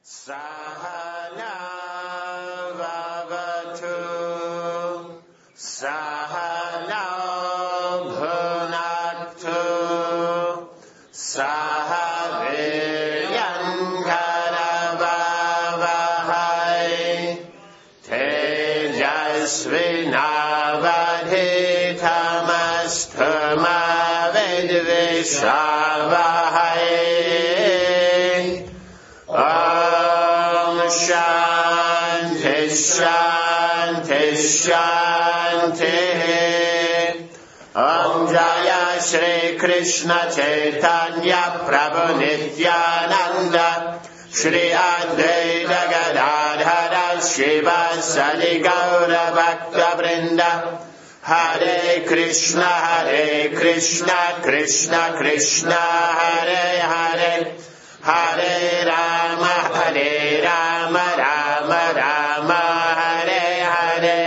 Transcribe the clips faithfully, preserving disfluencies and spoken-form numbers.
Sahana vavatu Sahana bhunaktu Sahaviryankaravavahai Tejasvinavadhitamastu ma vidvishavahai Shanti, Shanti, Shanti. Om Jaya Shri Krishna Chaitanya Prabhu Nityananda Shri Advaita Gadadhara Shiva Sadi Gaura Bhakta Vrinda Hare Krishna, Hare Krishna, Krishna Krishna, Hare Hare Hare Rama, Hare Rama, Rama Rama, Hare Hare.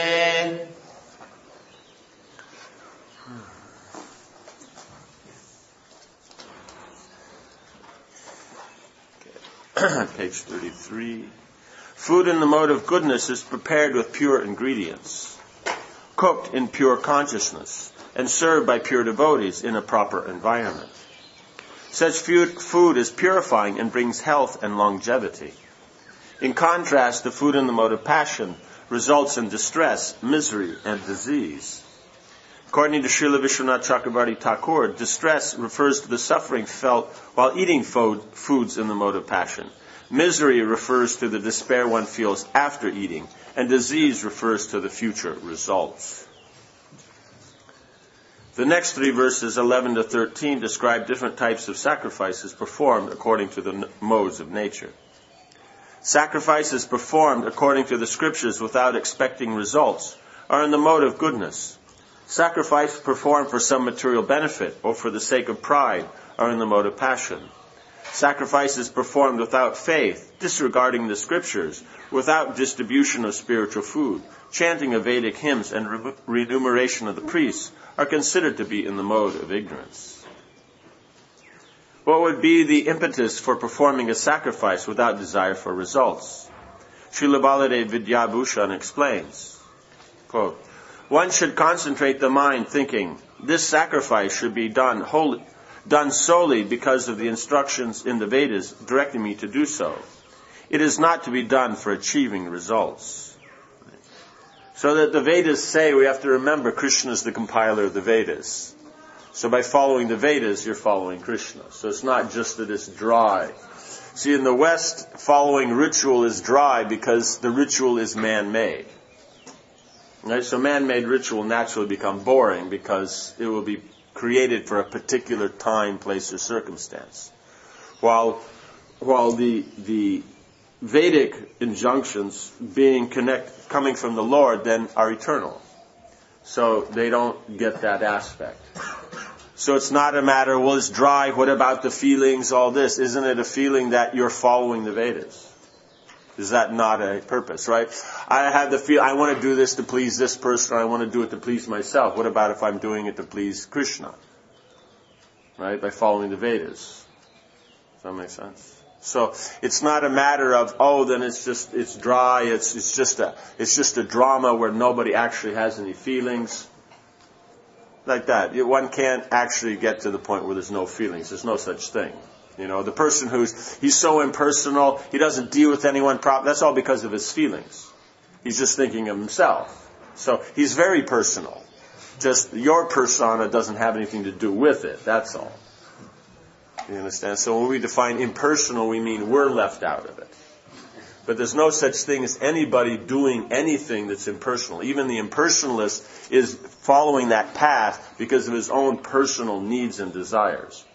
Okay. Page thirty-three. Food in the mode of goodness is prepared with pure ingredients, cooked in pure consciousness, and served by pure devotees in a proper environment. Such food is purifying and brings health and longevity. In contrast, the food in the mode of passion results in distress, misery, and disease. According to Srila Vishwanath Chakravarti Thakur, distress refers to the suffering felt while eating foods in the mode of passion. Misery refers to the despair one feels after eating, and disease refers to the future results. The next three verses, eleven to thirteen, describe different types of sacrifices performed according to the modes of nature. Sacrifices performed according to the scriptures without expecting results are in the mode of goodness. Sacrifices performed for some material benefit or for the sake of pride are in the mode of passion. Sacrifices performed without faith, disregarding the scriptures, without distribution of spiritual food, chanting of Vedic hymns, and re- remuneration of the priests are considered to be in the mode of ignorance. What would be the impetus for performing a sacrifice without desire for results? Srila Baladev Vidyabhushan explains, quote, one should concentrate the mind thinking, this sacrifice should be done wholly, done solely because of the instructions in the Vedas directing me to do so. It is not to be done for achieving results. So that the Vedas say, we have to remember Krishna is the compiler of the Vedas. So by following the Vedas, you're following Krishna. So it's not just that it's dry. See, in the West, following ritual is dry because the ritual is man-made. Right? So man-made ritual naturally become boring because it will be created for a particular time, place, or circumstance. While, while the, the Vedic injunctions being connect, coming from the Lord then are eternal. So they don't get that aspect. So it's not a matter, well, it's dry, what about the feelings, all this? Isn't it a feeling that you're following the Vedas? Is that not a purpose, right? I have the feel, I want to do this to please this person, or I want to do it to please myself. What about if I'm doing it to please Krishna? Right? By following the Vedas. Does that make sense? So it's not a matter of, oh, then it's just, it's dry, it's, it's just a, it's just a drama where nobody actually has any feelings. Like that. One can't actually get to the point where there's no feelings. There's no such thing. You know, the person who's, he's so impersonal, he doesn't deal with anyone properly, that's all because of his feelings. He's just thinking of himself. So he's very personal. Just your persona doesn't have anything to do with it, that's all. You understand? So when we define impersonal, we mean we're left out of it. But there's no such thing as anybody doing anything that's impersonal. Even the impersonalist is following that path because of his own personal needs and desires.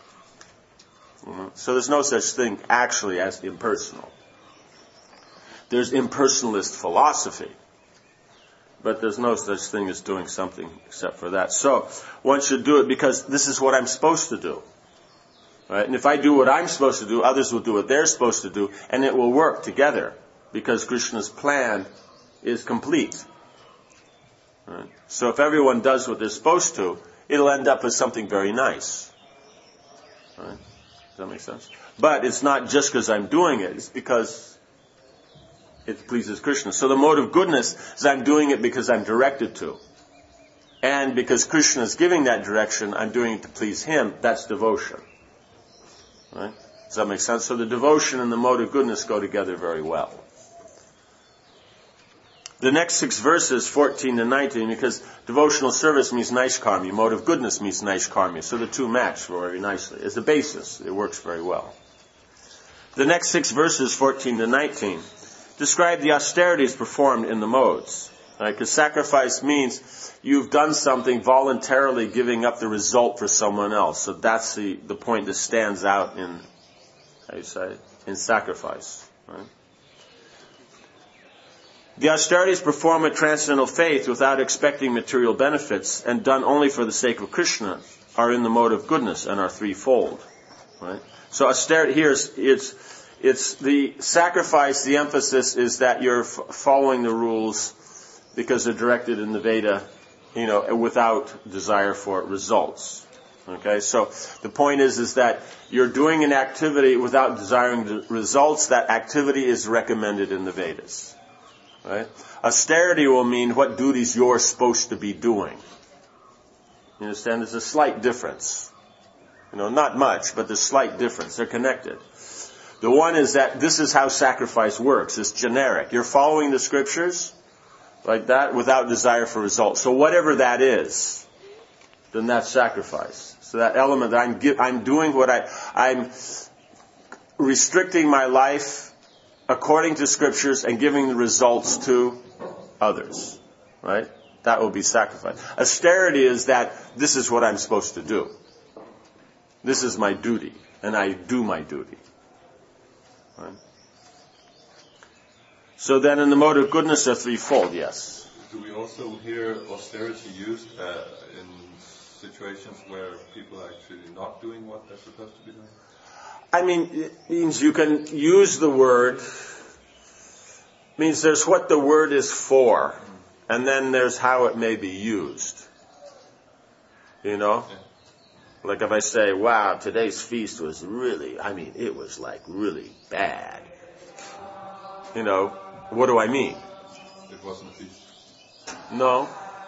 Mm-hmm. So there's no such thing actually as impersonal. There's impersonalist philosophy. But there's no such thing as doing something except for that. So one should do it because this is what I'm supposed to do. Right? And if I do what I'm supposed to do, others will do what they're supposed to do, and it will work together because Krishna's plan is complete. Right? So if everyone does what they're supposed to, it'll end up with something very nice. Right? Does that make sense? But it's not just because I'm doing it. It's because it pleases Krishna. So the mode of goodness is I'm doing it because I'm directed to. And because Krishna is giving that direction, I'm doing it to please Him. That's devotion. Right? Does that make sense? So the devotion and the mode of goodness go together very well. The next six verses, fourteen to nineteen, because devotional service means naishkarmya, mode of goodness means naishkarmya, so the two match very nicely. As the basis, it works very well. The next six verses, fourteen to nineteen, describe the austerities performed in the modes. Right? Because sacrifice means you've done something voluntarily giving up the result for someone else. So that's the, the point that stands out in, how do you say, in sacrifice. Right? The austerities performed with transcendental faith without expecting material benefits and done only for the sake of Krishna are in the mode of goodness and are threefold. Right? So austerity here is it's it's the sacrifice. The emphasis is that you're f- following the rules because they're directed in the Veda, you know, without desire for results. Okay, so the point is is that you're doing an activity without desiring the results. That activity is recommended in the Vedas. Right? Austerity will mean what duties you're supposed to be doing. You understand? There's a slight difference. You know, not much, but there's a slight difference. They're connected. The one is that this is how sacrifice works. It's generic. You're following the scriptures like that without desire for results. So whatever that is, then that's sacrifice. So that element that I'm, I'm doing what I, I'm restricting my life according to scriptures and giving the results to others. Right? That will be sacrifice. Austerity is that this is what I'm supposed to do. This is my duty, and I do my duty. Right? So then in the mode of goodness are threefold, yes. Do we also hear austerity used uh, in situations where people are actually not doing what they're supposed to be doing? I mean, it means you can use the word, means there's what the word is for, and then there's how it may be used. You know? Yeah. Like if I say, wow, today's feast was really, I mean, it was like really bad. You know, what do I mean? It wasn't a feast. No.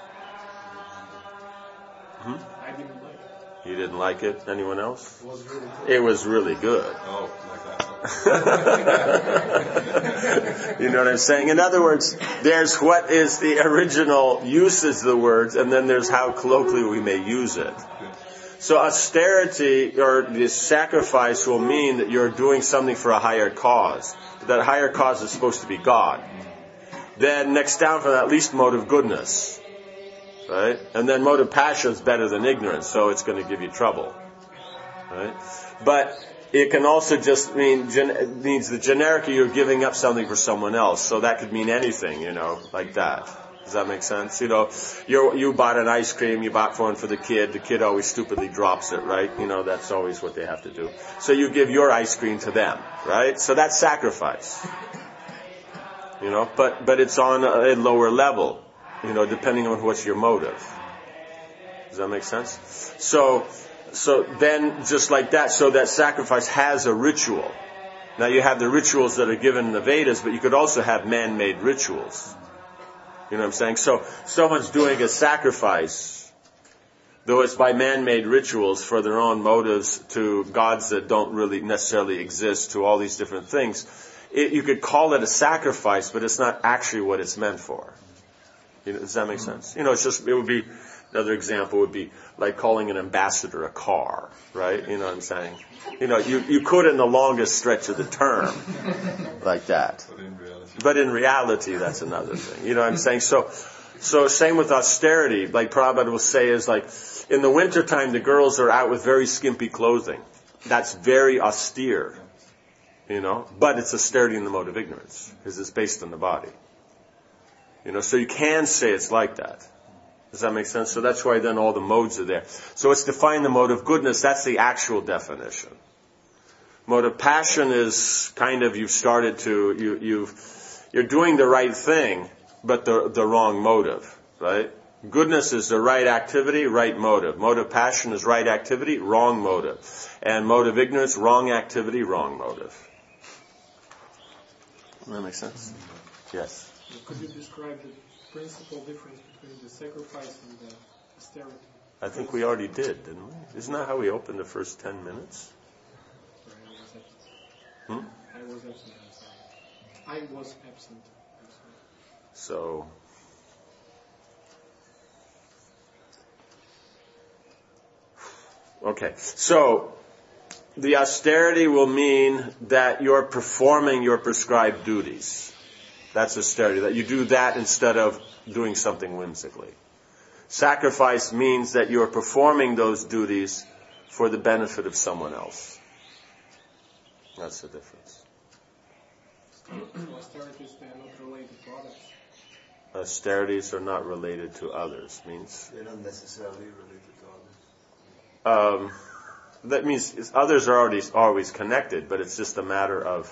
Hmm? I didn't like it. You didn't like it? Anyone else? It was really good. It was really good. Oh, like that. You know what I'm saying? In other words, there's what is the original uses of the words, and then there's how colloquially we may use it. So austerity or the sacrifice will mean that you're doing something for a higher cause. That higher cause is supposed to be God. Then next down from that, at least mode of goodness. Right? And then mode of passion is better than ignorance, so it's going to give you trouble. Right? But it can also just mean, it means the generic you're giving up something for someone else. So that could mean anything, you know, like that. Does that make sense? You know, you you bought an ice cream, you bought one for the kid, the kid always stupidly drops it, right? You know, that's always what they have to do. So you give your ice cream to them, right? So that's sacrifice. You know, but, but it's on a lower level, you know, depending on what's your motive. Does that make sense? So, so then just like that, so that sacrifice has a ritual. Now you have the rituals that are given in the Vedas, but you could also have man-made rituals. You know what I'm saying? So someone's doing a sacrifice, though it's by man-made rituals for their own motives to gods that don't really necessarily exist, to all these different things. It, you could call it a sacrifice, but it's not actually what it's meant for. You know, does that make sense? You know, it's just, it would be, another example would be like calling an ambassador a car, right? You know what I'm saying? You know, you, you could in the longest stretch of the term, like that. But in reality. But in reality, that's another thing. You know what I'm saying? So, so same with austerity. Like Prabhupada will say is like, in the wintertime, the girls are out with very skimpy clothing. That's very austere. You know? But it's austerity in the mode of ignorance. Because it's based on the body. You know, so you can say it's like that. Does that make sense? So that's why then all the modes are there. So it's define the mode of goodness. That's the actual definition. Mode of passion is kind of you've started to, you, you've, you're doing the right thing, but the, the wrong motive, right? Goodness is the right activity, right motive. Mode of passion is right activity, wrong motive. And mode of ignorance, wrong activity, wrong motive. Does that make sense? Yes. Could you describe the principal difference between the sacrifice and the austerity? I think we already did, didn't we? Isn't that how we opened the first ten minutes? I was absent. Hmm? I was absent. I'm sorry. I was absent. I'm sorry. So, okay. So, the austerity will mean that you're performing your prescribed duties. That's austerity. That you do that instead of doing something whimsically. Sacrifice means that you're performing those duties for the benefit of someone else. That's the difference. Austerities, they are not related to others. Austerities are not related to others. Means they're not necessarily related to others. Um, that means others are already always connected, but it's just a matter of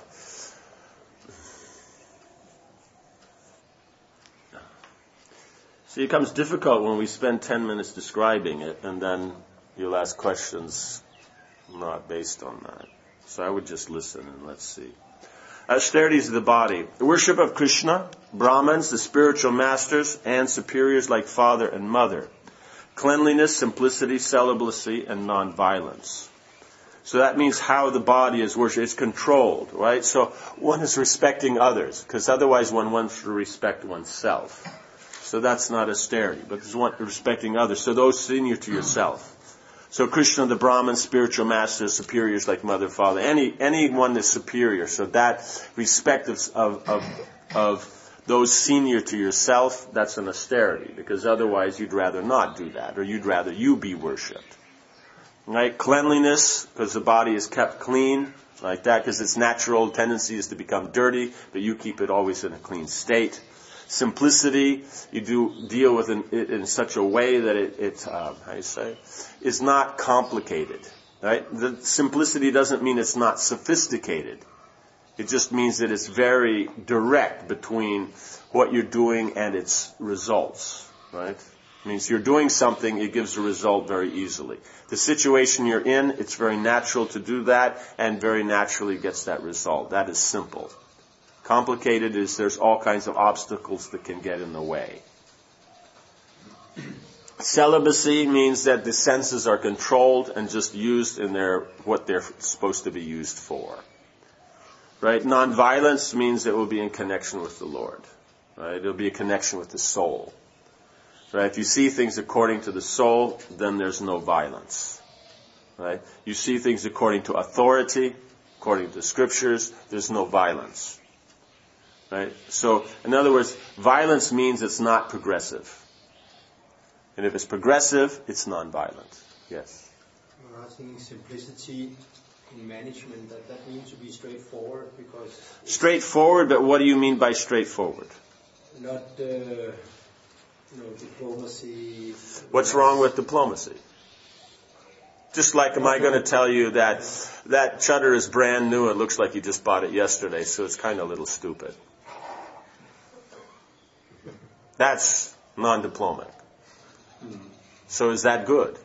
See, it becomes difficult when we spend ten minutes describing it, and then you'll ask questions not based on that. So I would just listen and let's see. Austerities of the body. The worship of Krishna, Brahmins, the spiritual masters, and superiors like father and mother. Cleanliness, simplicity, celibacy, and non-violence. So that means how the body is worshipped. It's controlled, right? So one is respecting others, because otherwise one wants to respect oneself. So that's not austerity, but it's one respecting others. So those senior to yourself. So Krishna, the Brahmins, spiritual masters, superiors like mother, father, any anyone that's superior. So that respect of, of, of, of those senior to yourself, that's an austerity, because otherwise you'd rather not do that, or you'd rather you be worshipped. Right? Cleanliness, because the body is kept clean, like that, because its natural tendency is to become dirty, but you keep it always in a clean state. Simplicity, you do deal with it in such a way that it, it uh, how do you say, is not complicated. Right? The simplicity doesn't mean it's not sophisticated. It just means that it's very direct between what you're doing and its results. Right? It means you're doing something, it gives a result very easily. The situation you're in, it's very natural to do that, and very naturally gets that result. That is simple. Complicated is there's all kinds of obstacles that can get in the way. Celibacy means that the senses are controlled and just used in their what they're supposed to be used for. Right? Non-violence means it will be in connection with the Lord. Right? It'll be a connection with the soul. Right? If you see things according to the soul, then there's no violence. Right? You see things according to authority, according to the scriptures, there's no violence. Right? So, in other words, violence means it's not progressive. And if it's progressive, it's non-violent. Yes? You're asking simplicity in management, that that means to be straightforward, because... Straightforward, but what do you mean by straightforward? Not, uh, you know, diplomacy... What's wrong with diplomacy? Just like, am I going to tell you that that chutter is brand new, it looks like you just bought it yesterday, so it's kind of a little stupid. That's non-diplomatic. Hmm. So is that good?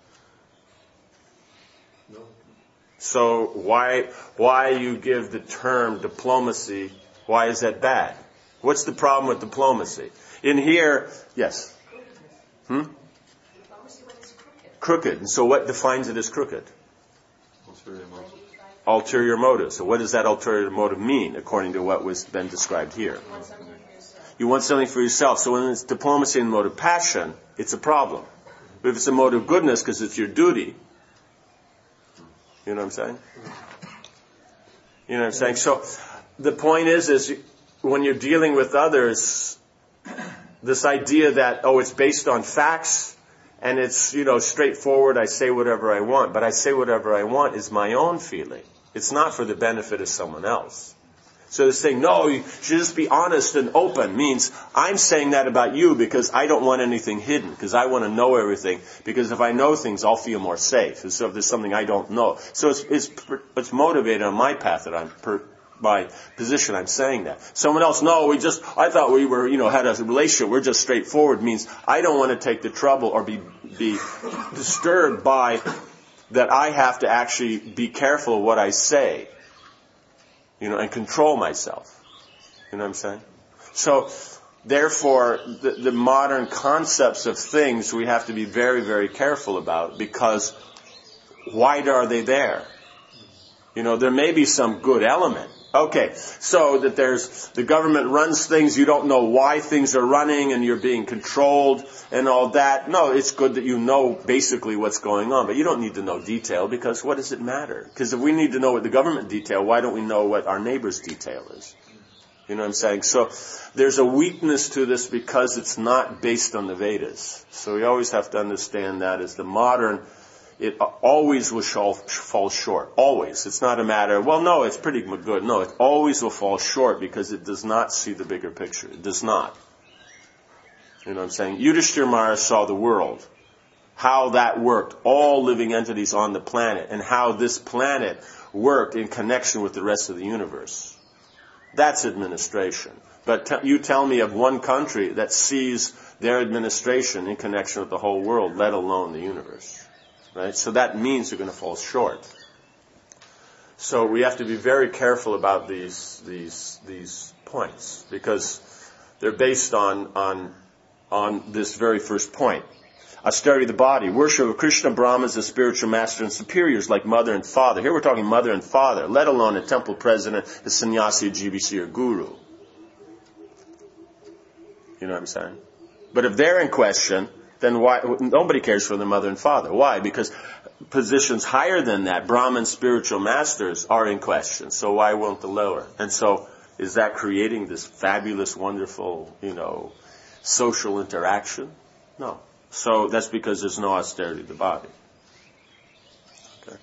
No. So why why you give the term diplomacy, why is that bad? What's the problem with diplomacy? In here, yes? Hmm? Crooked. And so what defines it as crooked? Ulterior motive. Ulterior motive. So what does that ulterior motive mean, according to what was been described here? You want something for yourself. So when it's diplomacy and mode of passion, it's a problem. But if it's a mode of goodness, because it's your duty, you know what I'm saying? You know what I'm saying? So the point is, is when you're dealing with others, this idea that, oh, it's based on facts, and it's, you know, straightforward, I say whatever I want. But I say whatever I want is my own feeling. It's not for the benefit of someone else. So they're saying, no, you should just be honest and open, means I'm saying that about you because I don't want anything hidden, because I want to know everything, because if I know things, I'll feel more safe. And so if there's something I don't know. So it's, it's, it's motivated on my path that I'm per, my position. I'm saying that. Someone else, no, we just, I thought we were, you know, had a relationship. We're just straightforward. Means I don't want to take the trouble or be, be disturbed by that I have to actually be careful of what I say, you know, and control myself. You know what I'm saying? So, therefore, the, the modern concepts of things we have to be very, very careful about, because why are they there? You know, there may be some good element. Okay, so that there's, the government runs things, you don't know why things are running and you're being controlled and all that. No, it's good that you know basically what's going on, but you don't need to know detail, because what does it matter? Because if we need to know what the government detail, why don't we know what our neighbor's detail is? You know what I'm saying? So there's a weakness to this because it's not based on the Vedas. So we always have to understand that as the modern, it always will fall short. Always. It's not a matter of, well, no, it's pretty good. No, it always will fall short because it does not see the bigger picture. It does not. You know what I'm saying? Yudhishthira Maharaj saw the world, how that worked, all living entities on the planet, and how this planet worked in connection with the rest of the universe. That's administration. But t- you tell me of one country that sees their administration in connection with the whole world, let alone the universe. Right? So that means you're going to fall short. So we have to be very careful about these these these points, because they're based on on on this very first point. Austerity of the body, worship of Krishna, Brahmins as spiritual master and superiors like mother and father. Here we're talking mother and father, let alone a temple president, a sannyasi, a G B C, or guru. You know what I'm saying? But if they're in question, then why? Nobody cares for the mother and father. Why? Because positions higher than that, Brahmin spiritual masters, are in question. So why won't the lower? And so is that creating this fabulous, wonderful, you know, social interaction? No. So that's because there's no austerity of the body. Okay.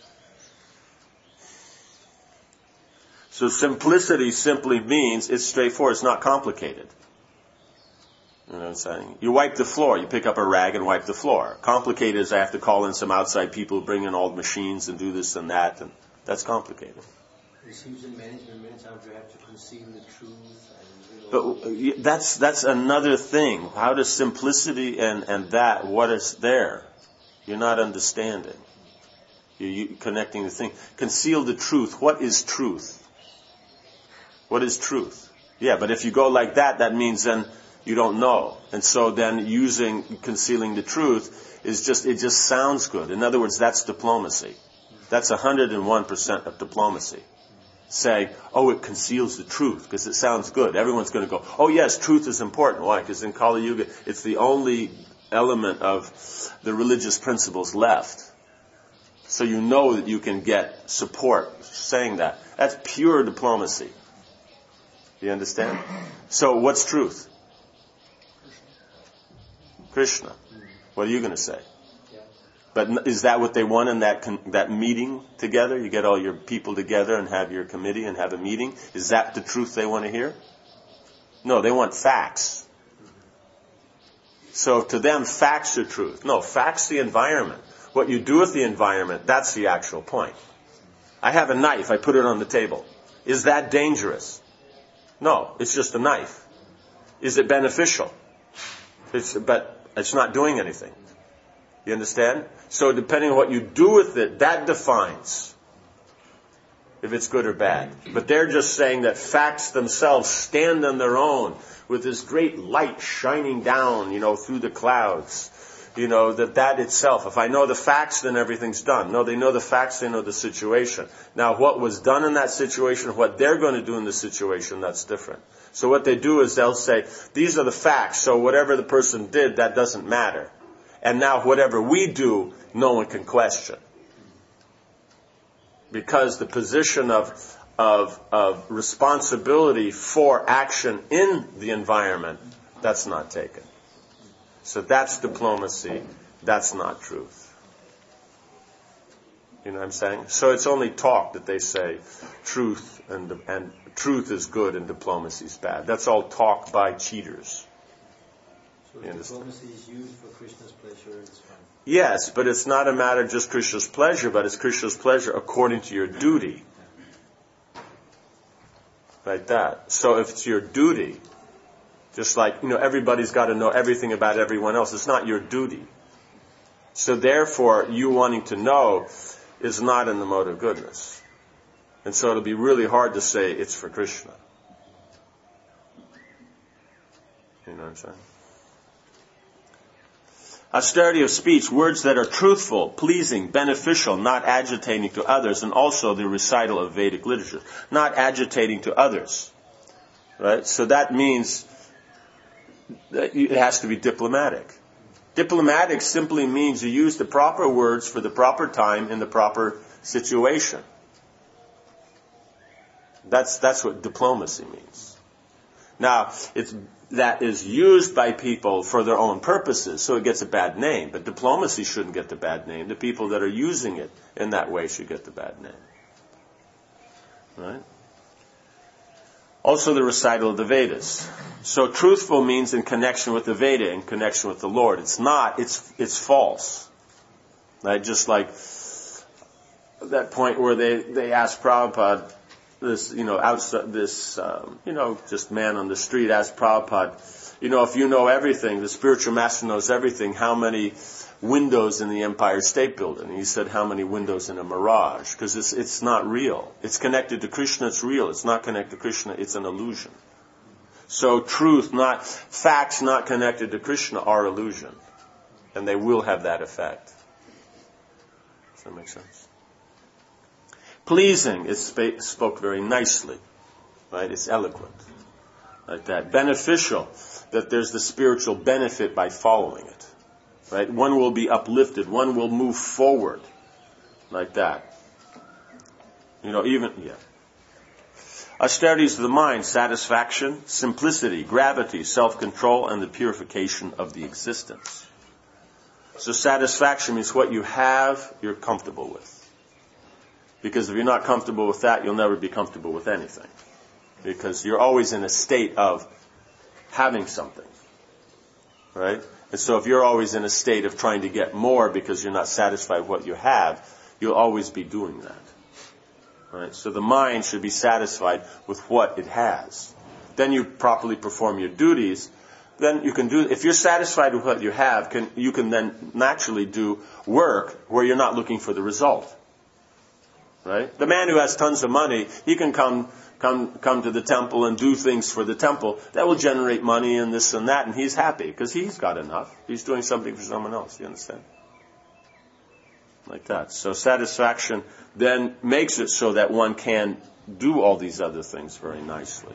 So simplicity simply means it's straightforward. It's not complicated. You know what I'm saying? You wipe the floor. You pick up a rag and wipe the floor. Complicated is I have to call in some outside people, bring in all the machines and do this and that. And that's complicated. It seems in management many times you have to conceal the truth. And, you know, but that's that's another thing. How does simplicity and, and that, what is there? You're not understanding. You're you, connecting the thing. Conceal the truth. What is truth? What is truth? Yeah, but if you go like that, that means then you don't know. And so then using, concealing the truth is just, it just sounds good. In other words, that's diplomacy. That's one hundred one percent of diplomacy. Say, oh, it conceals the truth because it sounds good. Everyone's going to go, oh yes, truth is important. Why? Because in Kali Yuga, it's the only element of the religious principles left. So you know that you can get support saying that. That's pure diplomacy. You understand? So what's truth? Krishna. What are you going to say? But is that what they want in that con- that meeting together? You get all your people together and have your committee and have a meeting? Is that the truth they want to hear? No, they want facts. So to them, facts are truth. No, facts the environment. What you do with the environment, that's the actual point. I have a knife, I put it on the table. Is that dangerous? No, it's just a knife. Is it beneficial? It's, but it's not doing anything. You understand? So depending on what you do with it, that defines if it's good or bad. But they're just saying that facts themselves stand on their own with this great light shining down, you know, through the clouds. You know, that that itself, if I know the facts, then everything's done. No, they know the facts, they know the situation. Now, what was done in that situation, what they're going to do in the situation, that's different. So what they do is they'll say, these are the facts, so whatever the person did, that doesn't matter. And now whatever we do, no one can question. Because the position of, of, of responsibility for action in the environment, that's not taken. So that's diplomacy. That's not truth. You know what I'm saying? So it's only talk that they say truth and, and truth is good and diplomacy is bad. That's all talk by cheaters. So diplomacy is used for Krishna's pleasure, it's fine. Yes, but it's not a matter of just Krishna's pleasure, but it's Krishna's pleasure according to your duty. Like that. So if it's your duty, just like, you know, everybody's got to know everything about everyone else. It's not your duty. So therefore, you wanting to know is not in the mode of goodness. And so it'll be really hard to say it's for Krishna. You know what I'm saying? Austerity of speech, words that are truthful, pleasing, beneficial, not agitating to others, and also the recital of Vedic literature. Not agitating to others. Right? So that means that it has to be diplomatic. Diplomatic simply means you use the proper words for the proper time in the proper situation. That's, that's what diplomacy means. Now, it's that is used by people for their own purposes, so it gets a bad name. But diplomacy shouldn't get the bad name. The people that are using it in that way should get the bad name. Right? Also the recital of the Vedas. So truthful means in connection with the Veda, in connection with the Lord. It's not, it's it's false. Right? Just like that point where they, they asked Prabhupada, this, you know, outside, this, um, you know, just man on the street asked Prabhupada, you know, if you know everything, the spiritual master knows everything, how many windows in the Empire State Building? And he said, how many windows in a mirage? Because it's, it's not real. It's connected to Krishna, it's real. It's not connected to Krishna, it's an illusion. So truth, not, facts not connected to Krishna are illusion. And they will have that effect. Does that make sense? Pleasing, it sp- spoke very nicely, right? It's eloquent, like that. Beneficial, that there's the spiritual benefit by following it, right? One will be uplifted, one will move forward, like that. You know, even, yeah. Austerities of the mind, satisfaction, simplicity, gravity, self-control, and the purification of the existence. So satisfaction means what you have, you're comfortable with. Because if you're not comfortable with that, you'll never be comfortable with anything. Because you're always in a state of having something. Right? And so if you're always in a state of trying to get more because you're not satisfied with what you have, you'll always be doing that. Right? So the mind should be satisfied with what it has. Then you properly perform your duties. Then you can do, if you're satisfied with what you have, can, you can then naturally do work where you're not looking for the result. Right? The man who has tons of money, he can come come come to the temple and do things for the temple that will generate money and this and that, and he's happy because he's got enough. He's doing something for someone else. You understand? Like that. So satisfaction then makes it so that one can do all these other things very nicely.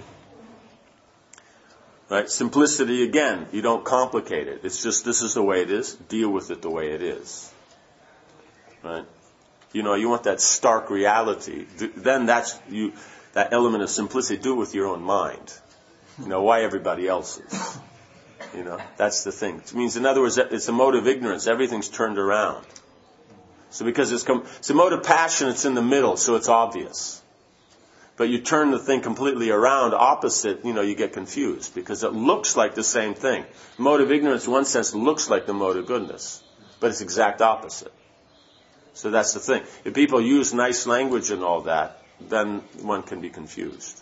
Right? Simplicity, again, you don't complicate it. It's just, this is the way it is. Deal with it the way it is. Right? You know, you want that stark reality. Then that's you. That element of simplicity. Do it with your own mind. You know, why everybody else's? You know, that's the thing. It means, in other words, it's a mode of ignorance. Everything's turned around. So because it's com- it's a mode of passion, it's in the middle, so it's obvious. But you turn the thing completely around, opposite, you know, you get confused because it looks like the same thing. The mode of ignorance, in one sense, looks like the mode of goodness, but it's exact opposite. So that's the thing. If people use nice language and all that, then one can be confused.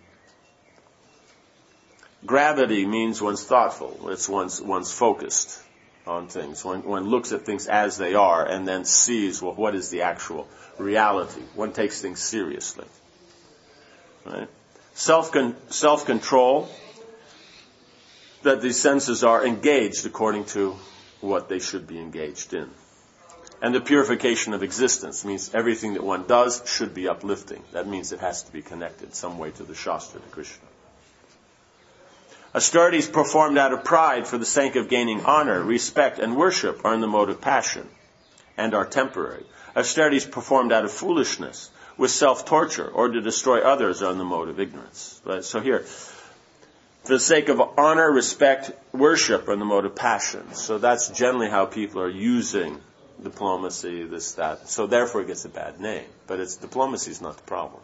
Gravity means one's thoughtful. It's one's one's focused on things. One, one looks at things as they are and then sees, well, what is the actual reality? One takes things seriously. Right? Self self-control, that these senses are engaged according to what they should be engaged in. And the purification of existence means everything that one does should be uplifting. That means it has to be connected some way to the Shastra, to Krishna. Austerities performed out of pride for the sake of gaining honor, respect, and worship are in the mode of passion and are temporary. Austerities performed out of foolishness, with self-torture, or to destroy others are in the mode of ignorance. Right? So here, for the sake of honor, respect, worship are in the mode of passion. So that's generally how people are using diplomacy, this, that. So therefore it gets a bad name. But it's diplomacy is not the problem.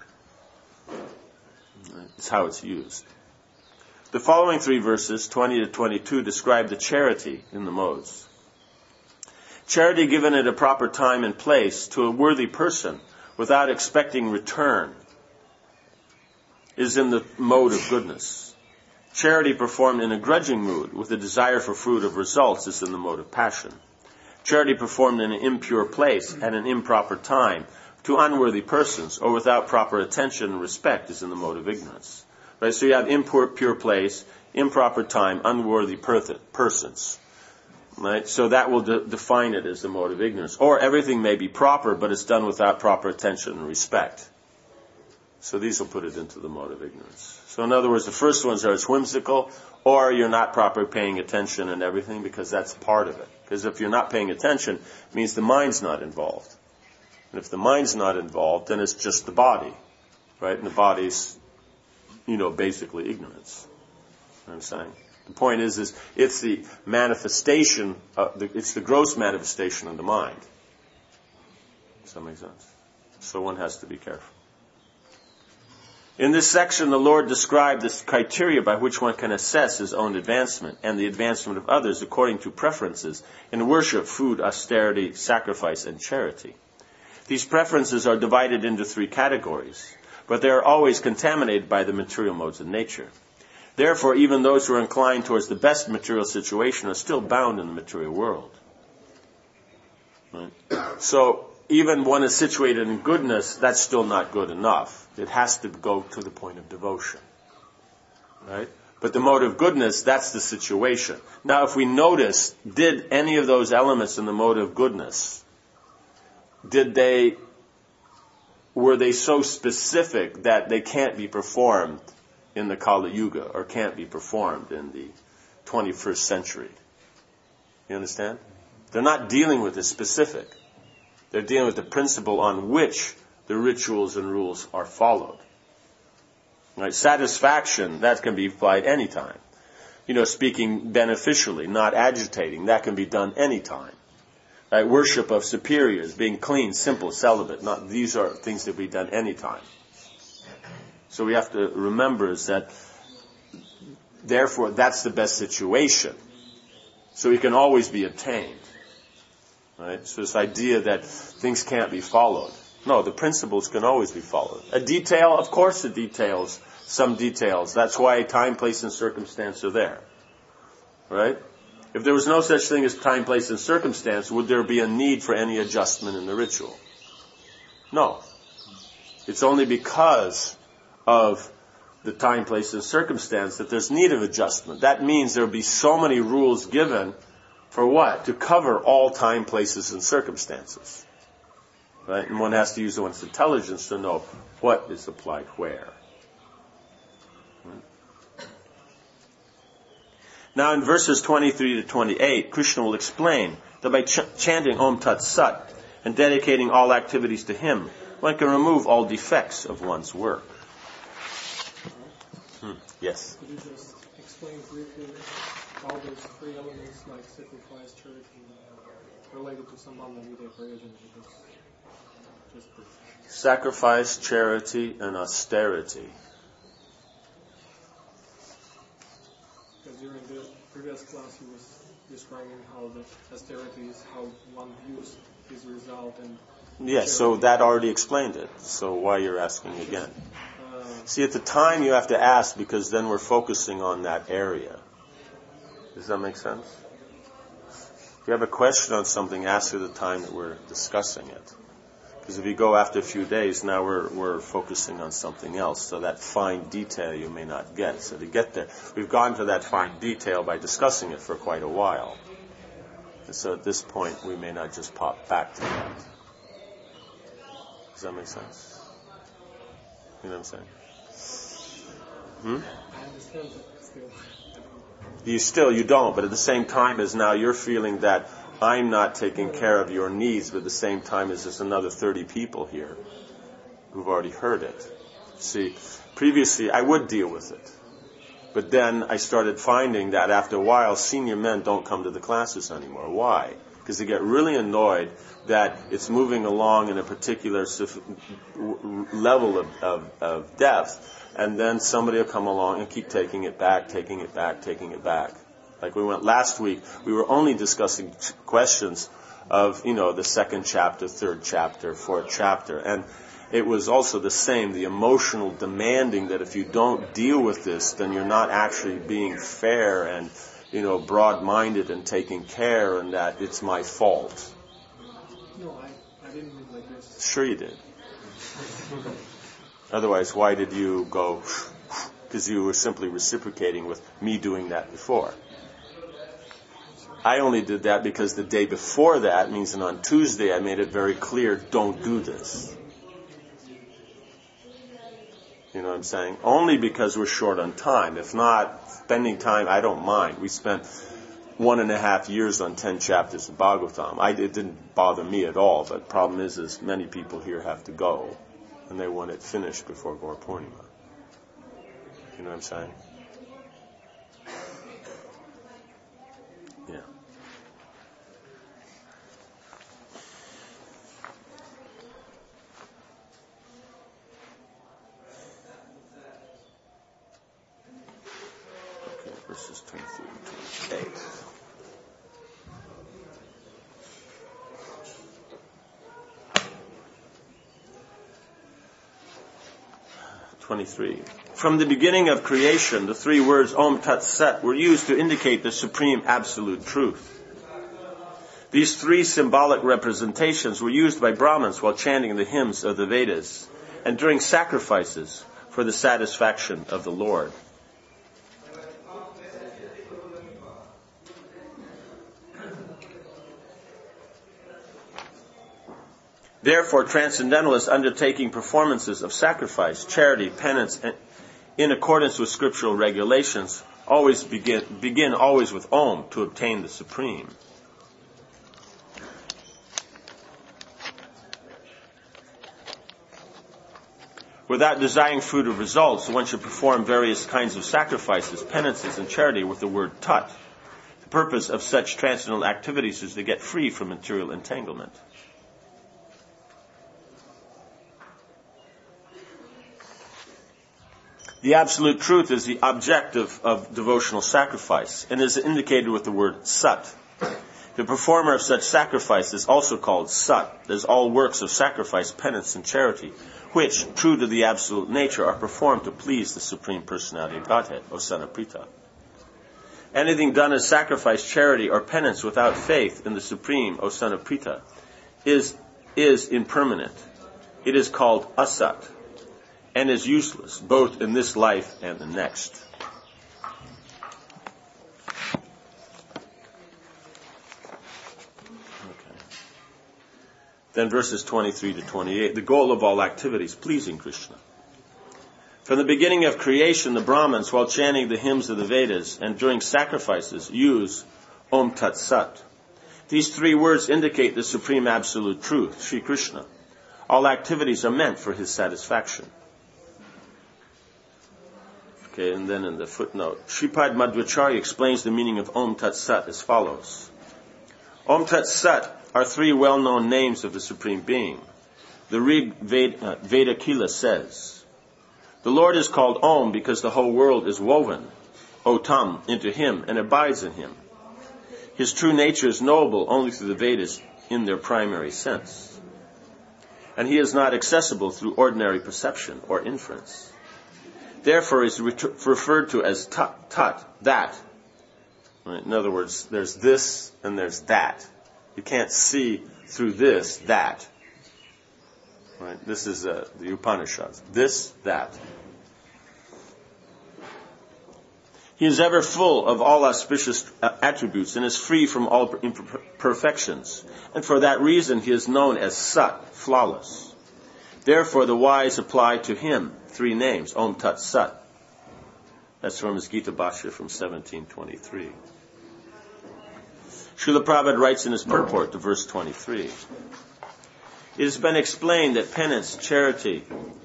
It's how it's used. The following three verses, twenty to twenty-two, describe the charity in the modes. Charity given at a proper time and place to a worthy person without expecting return is in the mode of goodness. Charity performed in a grudging mood with a desire for fruit of results is in the mode of passion. Charity performed in an impure place at an improper time to unworthy persons or without proper attention and respect is in the mode of ignorance. Right? So you have impure pure place, improper time, unworthy per- persons. Right? So that will de- define it as the mode of ignorance. Or everything may be proper, but it's done without proper attention and respect. So these will put it into the mode of ignorance. So in other words, the first ones are it's whimsical, or you're not properly paying attention and everything, because that's part of it. Because if you're not paying attention, it means the mind's not involved. And if the mind's not involved, then it's just the body. Right? And the body's, you know, basically ignorance. You know what I'm saying? The point is, is it's the manifestation, of the, it's the gross manifestation of the mind. Does that make sense? So one has to be careful. In this section, the Lord described the criteria by which one can assess his own advancement and the advancement of others according to preferences in worship, food, austerity, sacrifice, and charity. These preferences are divided into three categories, but they are always contaminated by the material modes of nature. Therefore, even those who are inclined towards the best material situation are still bound in the material world. Right? So, even one is situated in goodness, that's still not good enough. It has to go to the point of devotion. Right? But the mode of goodness, that's the situation. Now, if we notice, did any of those elements in the mode of goodness, did they, were they so specific that they can't be performed in the Kali Yuga or can't be performed in the twenty-first century? You understand? They're not dealing with the specific. They're dealing with the principle on which the rituals and rules are followed. Right? Satisfaction, that can be applied anytime. You know, speaking beneficially, not agitating, that can be done anytime. Right? Worship of superiors, being clean, simple, celibate, not, these are things that can be done anytime. So we have to remember is that, therefore, that's the best situation. So it can always be attained. Right? So this idea that things can't be followed. No, the principles can always be followed. A detail, of course the details, some details. That's why time, place, and circumstance are there. Right? If there was no such thing as time, place, and circumstance, would there be a need for any adjustment in the ritual? No. It's only because of the time, place, and circumstance that there's need of adjustment. That means there will be so many rules given for what? To cover all time, places, and circumstances. Right? And one has to use one's intelligence to know what is applied where. Right? Now in verses twenty-three to twenty-eight, Krishna will explain that by ch- chanting Om Tat Sat and dedicating all activities to him, one can remove all defects of one's work. Hmm. Yes? Could you just explain briefly how those three elements, like sacrifice, charity, uh, related to Sambandha Vidya Prayojana? Because just briefly. Sacrifice, charity, and austerity. Because during the previous class he was describing how the austerity is how one views his result and Yes, so that already explained it. So why you're asking again? Uh, See, at the time you have to ask because then we're focusing on that area. Does that make sense? If you have a question on something, ask at the time that we're discussing it. Because if you go after a few days, now we're we're focusing on something else. So that fine detail you may not get. So to get there, we've gone to that fine detail by discussing it for quite a while. And so at this point, we may not just pop back to that. Does that make sense? You know what I'm saying? Hmm? I understand that still. You still, you don't, but at the same time as now you're feeling that I'm not taking care of your needs, but at the same time as there's another thirty people here who've already heard it. See, previously I would deal with it. But then I started finding that after a while, senior men don't come to the classes anymore. Why? Because they get really annoyed that it's moving along in a particular level of, of, of depth, and then somebody will come along and keep taking it back, taking it back, taking it back. Like we went last week, we were only discussing questions of, you know, the second chapter, third chapter, fourth chapter. And it was also the same, the emotional demanding that if you don't deal with this, then you're not actually being fair and, you know, broad-minded and taking care, and that it's my fault. No, I, I didn't mean like this. Sure you did. Otherwise, why did you go... Because you were simply reciprocating with me doing that before. I only did that because the day before that means that on Tuesday I made it very clear, don't do this. You know what I'm saying? Only because we're short on time. If not, spending time, I don't mind. We spent one and a half years on ten chapters of Bhagavatam. I, it didn't bother me at all, but the problem is, is many people here have to go, and they want it finished before Gaur Purnima. You know what I'm saying? Yeah. Okay, verses twenty-three and twenty-eight. twenty-three. From the beginning of creation, the three words Om Tat Sat were used to indicate the supreme absolute truth. These three symbolic representations were used by Brahmins while chanting the hymns of the Vedas and during sacrifices for the satisfaction of the Lord. Therefore, transcendentalists undertaking performances of sacrifice, charity, penance, and in accordance with scriptural regulations, always begin, begin always with Om to obtain the supreme. Without desiring fruit or results, one should perform various kinds of sacrifices, penances, and charity with the word Tat. The purpose of such transcendental activities is to get free from material entanglement. The absolute truth is the object of, of devotional sacrifice and is indicated with the word Sat. The performer of such sacrifice is also called Sat, as all works of sacrifice, penance, and charity, which, true to the absolute nature, are performed to please the Supreme Personality of Godhead, O Son of Prita. Anything done as sacrifice, charity, or penance without faith in the Supreme, O Son of Prita, is, is impermanent. It is called Asat, and is useless, both in this life and the next. Okay. Then verses twenty-three to twenty-eight, the goal of all activities, pleasing Krishna. From the beginning of creation, the Brahmins, while chanting the hymns of the Vedas and during sacrifices, use Om Tat Sat. These three words indicate the Supreme Absolute Truth, Sri Krishna. All activities are meant for his satisfaction. Okay, and then in the footnote, Sripad Madhvacharya explains the meaning of Om Tat Sat as follows. Om Tat Sat are three well-known names of the Supreme Being. The Rig Veda, uh, Vedakila says, the Lord is called Om because the whole world is woven, Otam, into him and abides in him. His true nature is knowable only through the Vedas in their primary sense. And he is not accessible through ordinary perception or inference. Therefore, is referred to as tat, tat, that. Right? In other words, there's this and there's that. You can't see through this, that. Right? This is uh, the Upanishads. This, that. He is ever full of all auspicious attributes and is free from all imperfections. And for that reason, he is known as Sat, flawless. Therefore, the wise apply to him three names, Om Tat Sat. That's from his Gita Bhashya from seventeen twenty-three. Srila Prabhupada writes in his purport to verse twenty-three, it has been explained that penance, charity,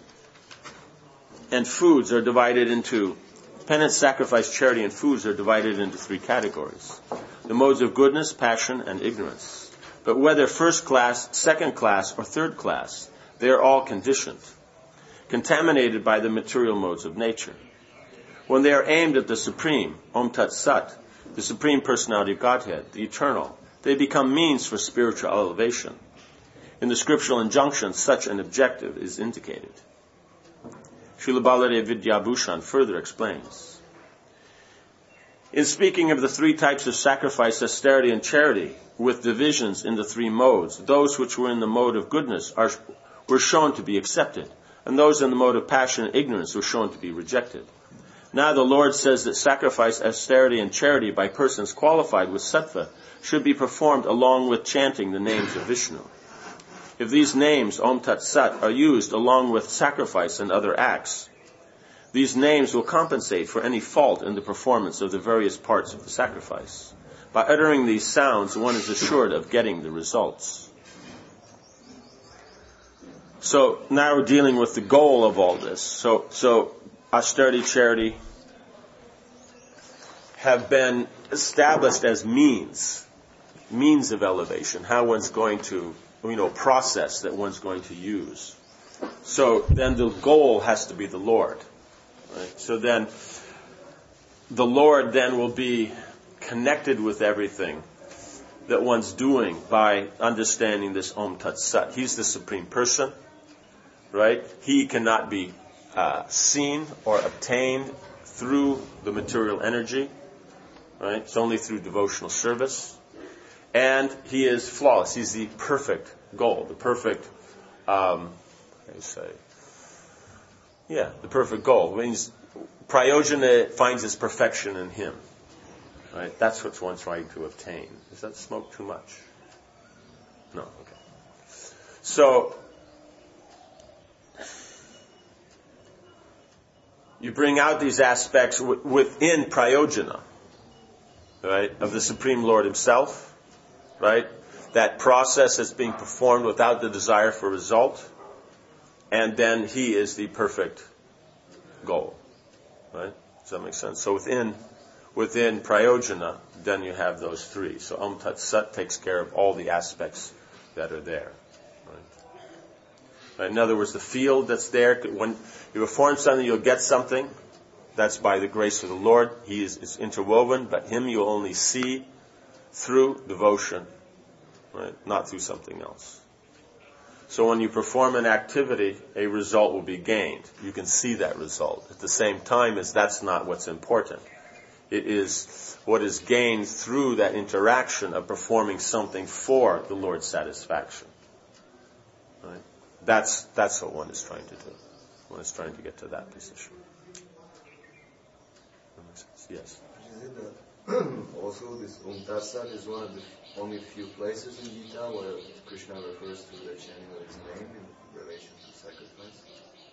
and foods are divided into, penance, sacrifice, charity, and foods are divided into three categories. The modes of goodness, passion, and ignorance. But whether first class, second class, or third class, they are all conditioned, contaminated by the material modes of nature. When they are aimed at the Supreme, Om Tat Sat, the Supreme Personality of Godhead, the Eternal, They become means for spiritual elevation. In the scriptural injunctions, such an objective is indicated. Srila Baladev Vidyabhushan further explains. In speaking of the three types of sacrifice, austerity and charity, with divisions in the three modes, those which were in the mode of goodness are, were shown to be accepted, and those in the mode of passion and ignorance were shown to be rejected. Now the Lord says that sacrifice, austerity and charity by persons qualified with sattva should be performed along with chanting the names of Vishnu. If these names, Om Tat Sat, are used along with sacrifice and other acts, these names will compensate for any fault in the performance of the various parts of the sacrifice. By uttering these sounds, one is assured of getting the results. So now we're dealing with the goal of all this. So, so austerity, charity have been established as means, means of elevation, how one's going to, you know, process that one's going to use. So then the goal has to be the Lord. Right? So then the Lord then will be connected with everything that one's doing by understanding this Om Tat Sat. He's the Supreme Person, right? He cannot be uh, seen or obtained through the material energy, right? It's only through devotional service. And He is flawless. He's the perfect goal, the perfect, um, how do you say, yeah, the perfect goal. It means Prayojana finds its perfection in Him. Right? That's what one's trying to obtain. Does that smoke too much? No? Okay. So, you bring out these aspects w- within Prayojana, right, of the Supreme Lord Himself, right? That process is being performed without the desire for result, and then He is the perfect goal, right? Does that make sense? So within within Prayojana, then you have those three. So Om Tat Sat takes care of all the aspects that are there. Right? In other words, the field that's there, when you perform something, you'll get something. That's by the grace of the Lord. He is, is interwoven, but Him you'll only see through devotion, right? Not through something else. So when you perform an activity, a result will be gained. You can see that result. At the same time as that's not what's important. It is what is gained through that interaction of performing something for the Lord's satisfaction. Right? That's that's what one is trying to do. One is trying to get to that position. That makes sense? Yes. Is it that also this Om Tat Sat is one of the only few places in Gita where Krishna refers to the chanting of His name in relation to sacrifice?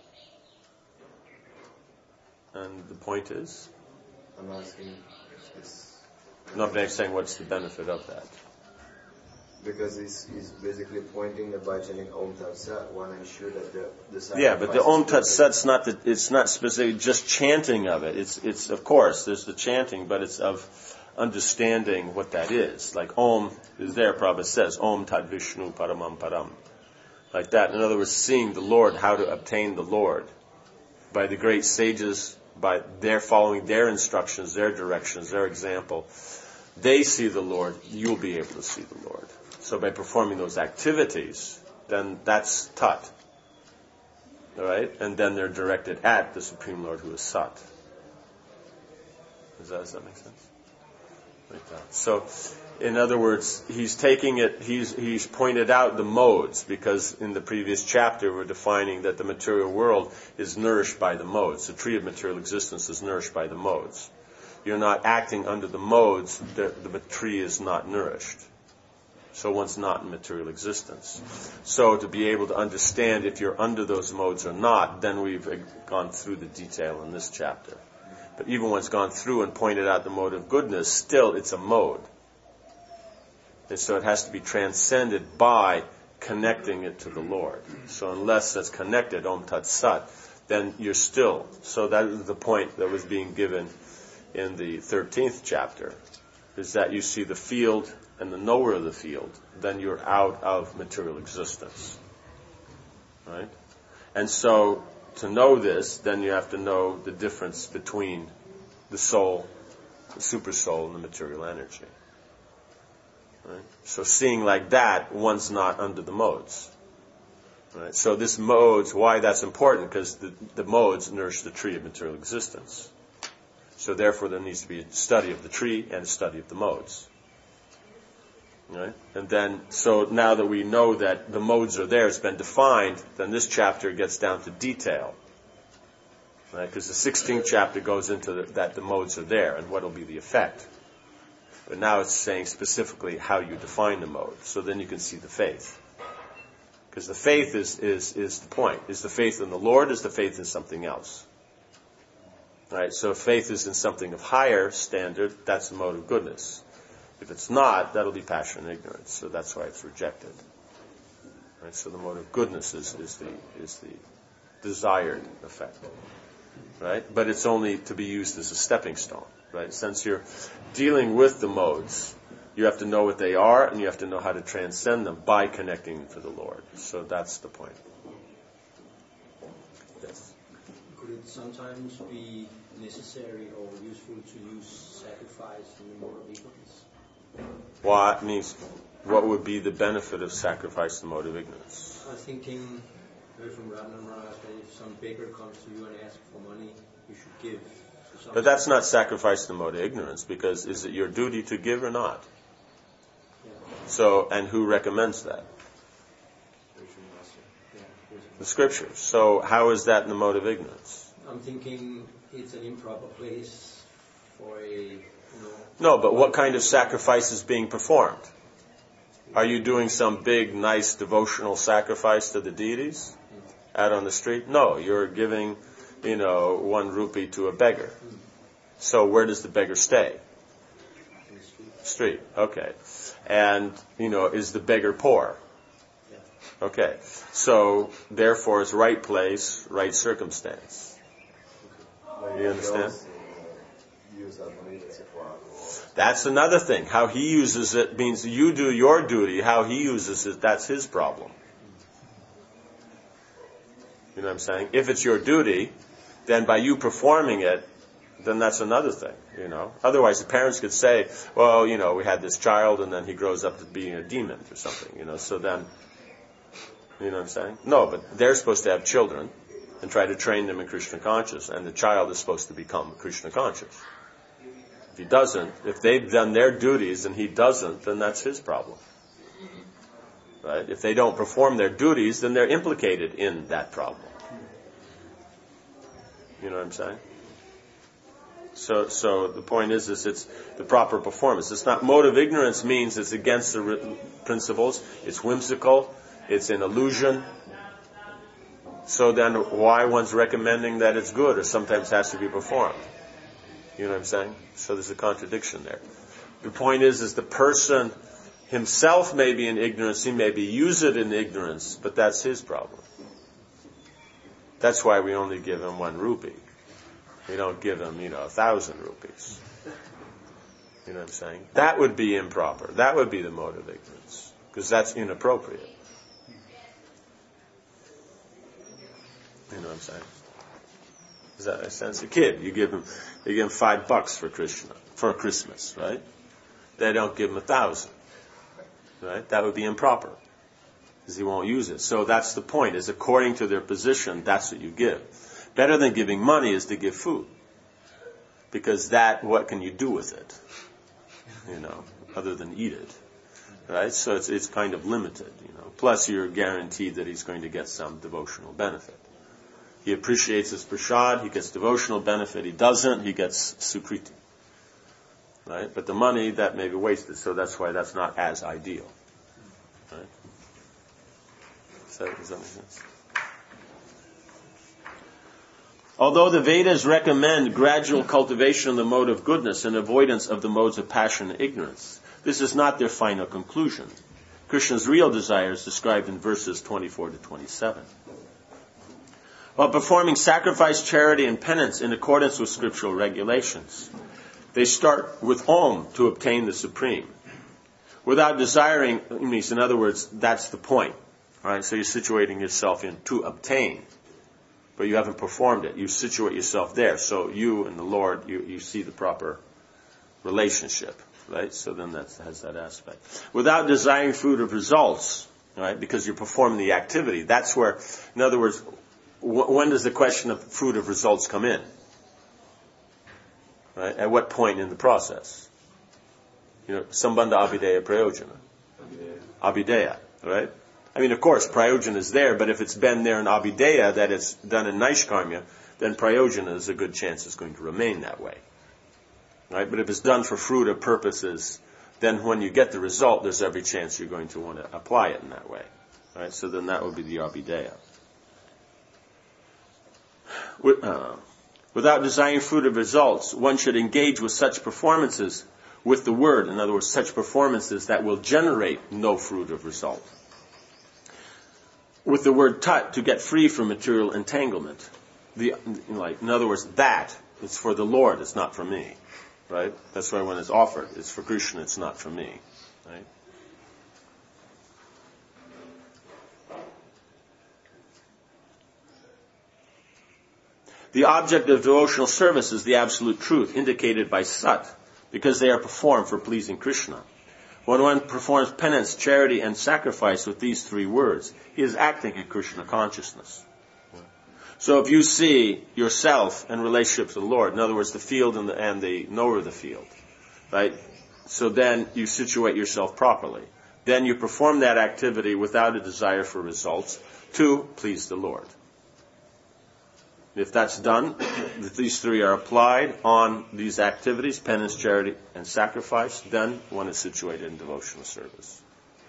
And the point is? I'm asking if this... No, but I'm saying what's the benefit of that? Because he's, he's basically pointing that by chanting Om Tat Sat, one ensure that the, the sacrifice... Yeah, but the Om Tat Sat's not the, it's not specific, just chanting of it. It's, it's, of course, there's the chanting, but it's of understanding what that is. Like Om is there, Prabhupada says, Om Tat Vishnu Paramam Param. Like that. In other words, seeing the Lord, how to obtain the Lord. By the great sages, by their following their instructions, their directions, their example, they see the Lord, you'll be able to see the Lord. So by performing those activities, then that's Tat. Alright? And then they're directed at the Supreme Lord who is Sat. Does that, does that make sense? Like that. So, in other words, he's taking it, he's, he's pointed out the modes, because in the previous chapter we're defining that the material world is nourished by the modes. The tree of material existence is nourished by the modes. You're not acting under the modes, the, the tree is not nourished. So one's not in material existence. So to be able to understand if you're under those modes or not, then we've gone through the detail in this chapter. But even when it's gone through and pointed out the mode of goodness, still it's a mode. And so it has to be transcended by connecting it to the Lord. So unless that's connected, Om Tat Sat, then you're still. So that is the point that was being given in the thirteenth chapter, is that you see the field and the knower of the field, then you're out of material existence. Right? And so to know this, then you have to know the difference between the soul, the super soul, and the material energy. Right? So seeing like that, one's not under the modes. Right? So this modes, why that's important? Because the, the modes nourish the tree of material existence. So therefore there needs to be a study of the tree and a study of the modes. Right? And then, so now that we know that the modes are there, it's been defined, then this chapter gets down to detail. Right? Because the sixteenth chapter goes into the, that the modes are there and what will be the effect. But now it's saying specifically how you define the mode. So then you can see the faith. Because the faith is, is, is the point. Is the faith in the Lord? Is the faith in something else? Right? So if faith is in something of higher standard, that's the mode of goodness. If it's not, that'll be passion and ignorance. So that's why it's rejected. Right? So the mode of goodness is, is the is the desired effect. Right? But it's only to be used as a stepping stone. Right? Since you're dealing with the modes, you have to know what they are and you have to know how to transcend them by connecting to the Lord. So that's the point. Yes. Could it sometimes be necessary or useful to use sacrifice in the mode of ignorance? What means, what would be the benefit of sacrifice in the mode of ignorance? I was thinking, I heard from Ramana Maharaj that if some beggar comes to you and asks for money, you should give. To some But that's not sacrifice in the mode of ignorance, because is it your duty to give or not? Yeah. So, and who recommends that? Yeah, The Scriptures. So how is that in the mode of ignorance? I'm thinking it's an improper place for a, you know... No, but what kind of sacrifice is being performed? Are you doing some big, nice devotional sacrifice to the deities out on the street? No, you're giving, you know, one rupee to a beggar. So where does the beggar stay? In the street. Street. Okay. And, you know, is the beggar poor? Yeah. Okay. So, therefore, it's right place, right circumstance. Like You understand? also, uh, use that money as a flock. That's another thing. How he uses it means you do your duty. How he uses it, that's his problem. You know what I'm saying? If it's your duty, then by you performing it, then that's another thing, you know. Otherwise, the parents could say, well, you know, we had this child and then he grows up to being a demon or something, you know. So then, you know what I'm saying? No, but they're supposed to have children and try to train them in Krishna conscious, and the child is supposed to become Krishna conscious. If he doesn't, if they've done their duties and he doesn't, then that's his problem. Right? If they don't perform their duties, then they're implicated in that problem. You know what I'm saying? So, so the point is, is it's the proper performance. It's not, mode of ignorance means it's against the written principles. It's whimsical. It's an illusion. So then why one's recommending that it's good or sometimes has to be performed? You know what I'm saying? So there's a contradiction there. The point is, is the person himself may be in ignorance, he may be use it in ignorance, but that's his problem. That's why we only give him one rupee. We don't give him, you know, a thousand rupees. You know what I'm saying? That would be improper. That would be the mode of ignorance, because that's inappropriate. You know what I'm saying? Does that make sense? A kid, you give him, you give him five bucks for Krishna, for Christmas, right? They don't give him a thousand, right? That would be improper, because he won't use it. So that's the point, is according to their position, that's what you give. Better than giving money is to give food, because that, what can you do with it? You know, other than eat it, right? So it's it's kind of limited, you know. Plus, you're guaranteed that he's going to get some devotional benefit. He appreciates his prasad, he gets devotional benefit. He doesn't, he gets sukriti. Right? But the money, that may be wasted, so that's why that's not as ideal. Right? Does that, does that make sense? Although the Vedas recommend gradual cultivation of the mode of goodness and avoidance of the modes of passion and ignorance, this is not their final conclusion. Krishna's real desire is described in verses twenty-four to twenty-seven. While performing sacrifice, charity, and penance in accordance with scriptural regulations, they start with Om to obtain the supreme. Without desiring, means in other words, that's the point. All right, so you're situating yourself in to obtain, but you haven't performed it. You situate yourself there, so you and the Lord, you, you see the proper relationship. right? So then that has that aspect. Without desiring fruit of results, right? Because you're performing the activity. That's where, in other words, w- when does the question of fruit of results come in? Right? At what point in the process? You know, sambandha abhideya prayojana. Abhideya, right? I mean, of course, prayojana is there, but if it's been there in abhideya, that it's done in naishkarmya, then prayojana is a good chance it's going to remain that way. Right? But if it's done for fruitive purposes, then when you get the result, there's every chance you're going to want to apply it in that way. Right? So then that would be the abhideya. Uh, without desiring fruitive results, one should engage with such performances with the word. In other words, such performances that will generate no fruit of result. With the word tat, to get free from material entanglement. The, like, in other words, that is for the Lord, it's not for me. Right? That's why when it's offered, it's for Krishna, it's not for me. Right? The object of devotional service is the absolute truth, indicated by sat, because they are performed for pleasing Krishna. When one performs penance, charity, and sacrifice with these three words, he is acting in Krishna consciousness. So if you see yourself in relationship to the Lord, in other words, the field and the, and the knower of the field, right? So then you situate yourself properly. Then you perform that activity without a desire for results to please the Lord. If that's done, if these three are applied on these activities, penance, charity, and sacrifice, then one is situated in devotional service.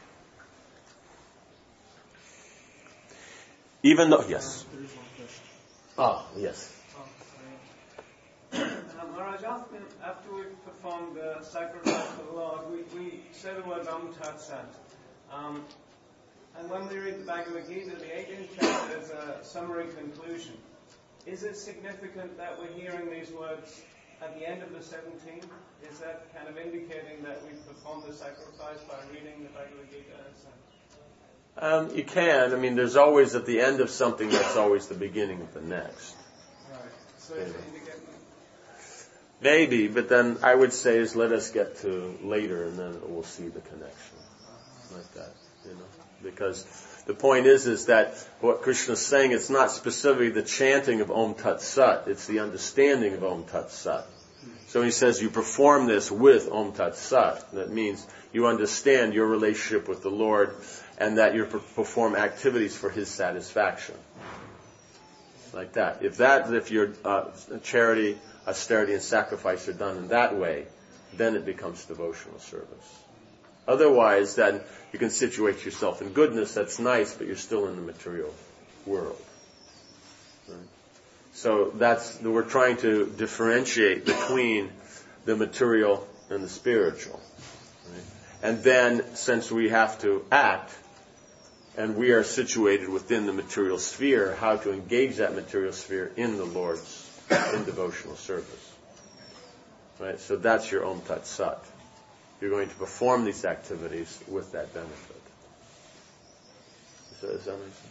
Even though, yes. Ah, yes. Uh, Maharaj, after, after we performed the sacrifice for the Lord, we, we say the word Om Tat Sat. Um, and when we read the Bhagavad Gita, the eighteenth chapter is a summary conclusion. Is it significant that we're hearing these words at the end of the seventeenth? Is that kind of indicating that we've performed the sacrifice by reading the Bhagavad Gita? Um, you can. I mean, there's always at the end of something that's always the beginning of the next. Right. So is it indicating? Maybe, but then I would say is let us get to later and then we'll see the connection. Like that, you know. Because the point is, is that what Krishna is saying, it's not specifically the chanting of Om Tat Sat, it's the understanding of Om Tat Sat. So he says you perform this with Om Tat Sat. That means you understand your relationship with the Lord and that you perform activities for His satisfaction. Like that. If that, if your uh, charity, austerity, and sacrifice are done in that way, then it becomes devotional service. Otherwise, then you can situate yourself in goodness. That's nice, but you're still in the material world. Right? So that's we're trying to differentiate between the material and the spiritual. Right? And then, since we have to act, and we are situated within the material sphere, how to engage that material sphere in the Lord's in devotional service. Right? So that's your Om Tat Sat. You're going to perform these activities with that benefit. So, does that make sense?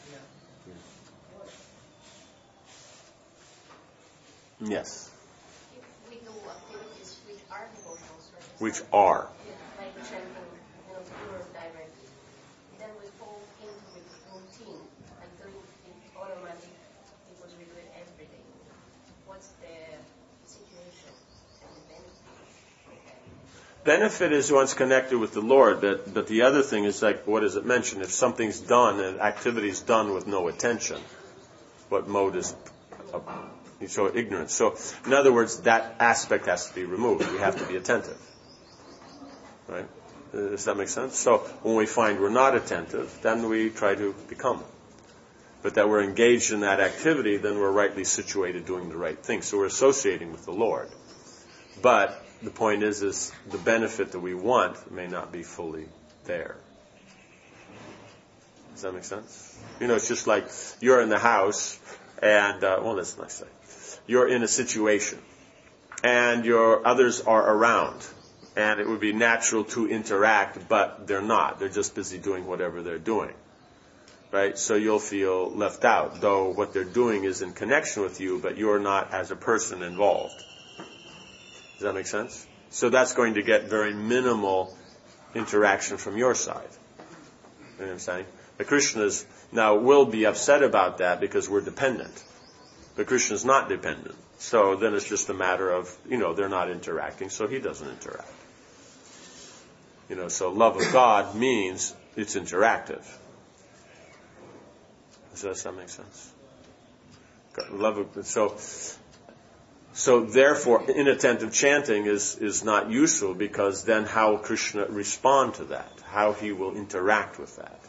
Yeah. Yes. If we do activities which are devotional service, which are. like chanting, you know, pure directly, then we fall into the routine and doing it automatic because we do it every day. What's the situation and the benefit? Benefit is once connected with the Lord, but, but the other thing is like, what does it mention? If something's done, an activity is done with no attention, what mode is, uh, you show ignorance. So, in other words, that aspect has to be removed. We have to be attentive. Right? Does that make sense? So, when we find we're not attentive, then we try to become. But that we're engaged in that activity, then we're rightly situated doing the right thing. So we're associating with the Lord. But the point is, is the benefit that we want may not be fully there. Does that make sense? You know, it's just like you're in the house, and uh, well, let's not say you're in a situation, and your others are around, and it would be natural to interact, but they're not. They're just busy doing whatever they're doing, right? So you'll feel left out, though what they're doing is in connection with you, but you're not as a person involved. Does that make sense? So that's going to get very minimal interaction from your side. You know what I'm saying? The Krishnas now will be upset about that because we're dependent. But Krishna's not dependent. So then it's just a matter of, you know, they're not interacting, so he doesn't interact. You know, so love of God means it's interactive. Does that make sense? Love of, so, so therefore, inattentive chanting is, is not useful, because then how will Krishna respond to that? How he will interact with that?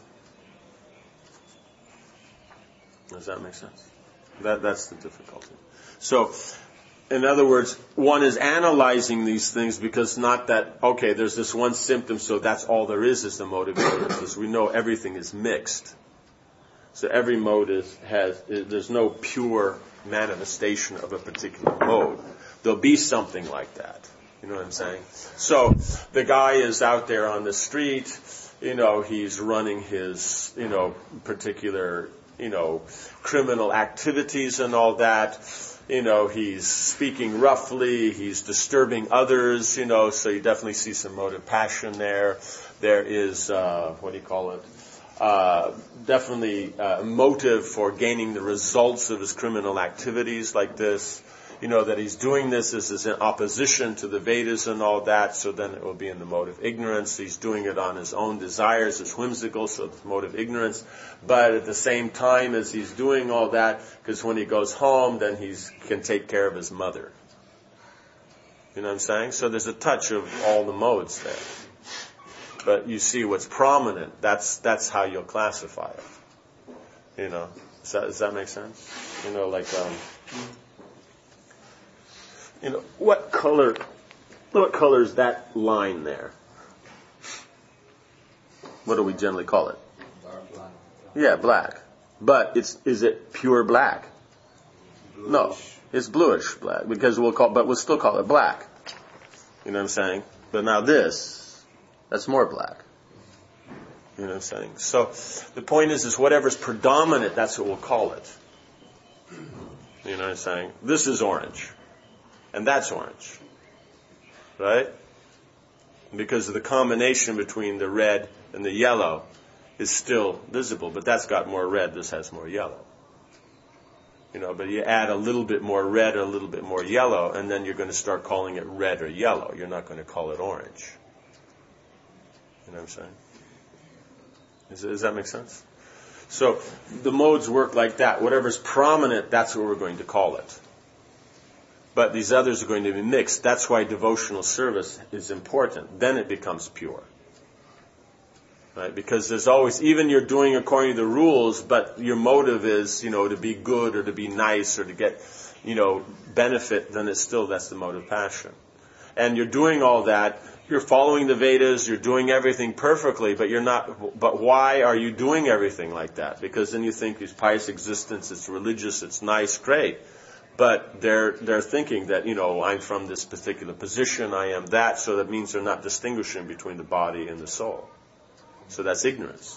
Does that make sense? That, that's the difficulty. So, in other words, one is analyzing these things because not that, okay, there's this one symptom, so that's all there is is the mode of ignorance. We know everything is mixed. So every mode is, has, there's no pure manifestation of a particular mode. There'll be something like that. You know what I'm saying? So the guy is out there on the street, you know, he's running his, you know, particular, you know, criminal activities and all that. You know, he's speaking roughly, he's disturbing others, you know, so you definitely see some motive passion there. There is, uh, what do you call it? Uh, definitely uh, motive for gaining the results of his criminal activities like this. You know, that he's doing this is, is in opposition to the Vedas and all that, so then it will be in the mode of ignorance. He's doing it on his own desires, it's whimsical, so it's mode of ignorance. But at the same time as he's doing all that, because when he goes home, then he can take care of his mother. You know what I'm saying? So there's a touch of all the modes there. But you see what's prominent, that's that's how you'll classify it. You know, does that, does that make sense? You know, like, um, you know, what color, what color is that line there? What do we generally call it? Dark black. Yeah, black. But it's is it pure black? Bluish. No, it's bluish black, because we'll call, but we'll still call it black. You know what I'm saying? But now this, that's more black. You know what I'm saying? So the point is, is whatever's predominant, that's what we'll call it. You know what I'm saying? This is orange. And that's orange. Right? Because of the combination between the red and the yellow is still visible, but that's got more red, this has more yellow. You know, but you add a little bit more red or a little bit more yellow, and then you're going to start calling it red or yellow. You're not going to call it orange. You know what I'm saying? Does, does that make sense? So the modes work like that. Whatever's prominent, that's what we're going to call it. But these others are going to be mixed. That's why devotional service is important. Then it becomes pure. Right? Because there's always, even you're doing according to the rules, but your motive is, you know, to be good or to be nice or to get, you know, benefit, then it's still, that's the motive passion. And you're doing all that. You're following the Vedas, you're doing everything perfectly, but you're not, but why are you doing everything like that? Because then you think it's pious existence, it's religious, it's nice, great. But they're, they're thinking that, you know, I'm from this particular position, I am that, so that means they're not distinguishing between the body and the soul. So that's ignorance.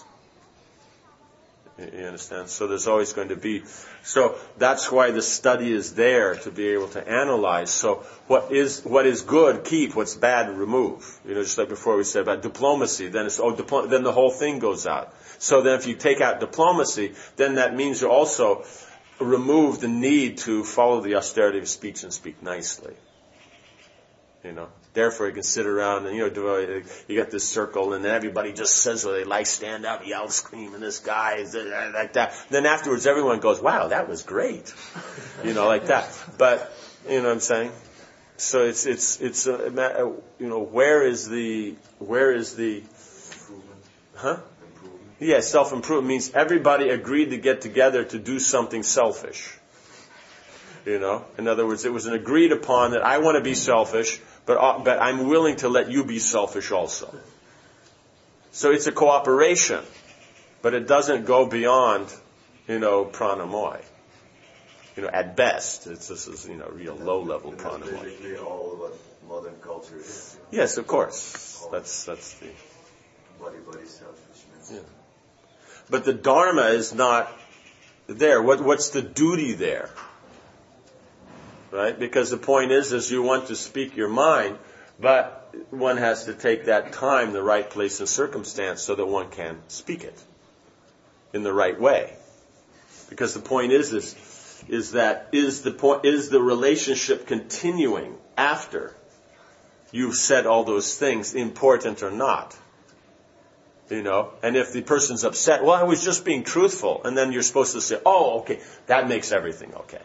You understand? So there's always going to be, so that's why the study is there, to be able to analyze. So what is what is good, keep. What's bad, remove. You know, just like before we said about diplomacy. Then it's oh, diplo- then the whole thing goes out. So then if you take out diplomacy, then that means you also remove the need to follow the austerity of speech and speak nicely. You know, therefore you can sit around and, you know, do, you get this circle and everybody just says what they like, stand up, yell, scream, and this guy is like that. Then afterwards everyone goes, wow, that was great. You know, like that. But, you know what I'm saying? So it's, it's, it's, a, you know, where is the, where is the, Improvement. huh? Improvement. Yeah, self-improvement means everybody agreed to get together to do something selfish. You know, in other words, it was an agreed upon that I want to be selfish, but uh, but I'm willing to let you be selfish also. So it's a cooperation, but it doesn't go beyond, you know, pranamoy. You know, at best, it's this is you know real low level And that's pranamoy. basically all what modern culture is. Yes, of course. That's that's the. Body, body, selfishness. Yeah. But the dharma is not there. What what's the duty there? Right? Because the point is, is you want to speak your mind, But one has to take that time, the right place and circumstance, so that one can speak it in the right way. Because the point is this, is that is the point is the relationship continuing after you've said all those things, important or not? You know, and if the person's upset, well, I was just being truthful, and then you're supposed to say, oh, okay, that makes everything okay.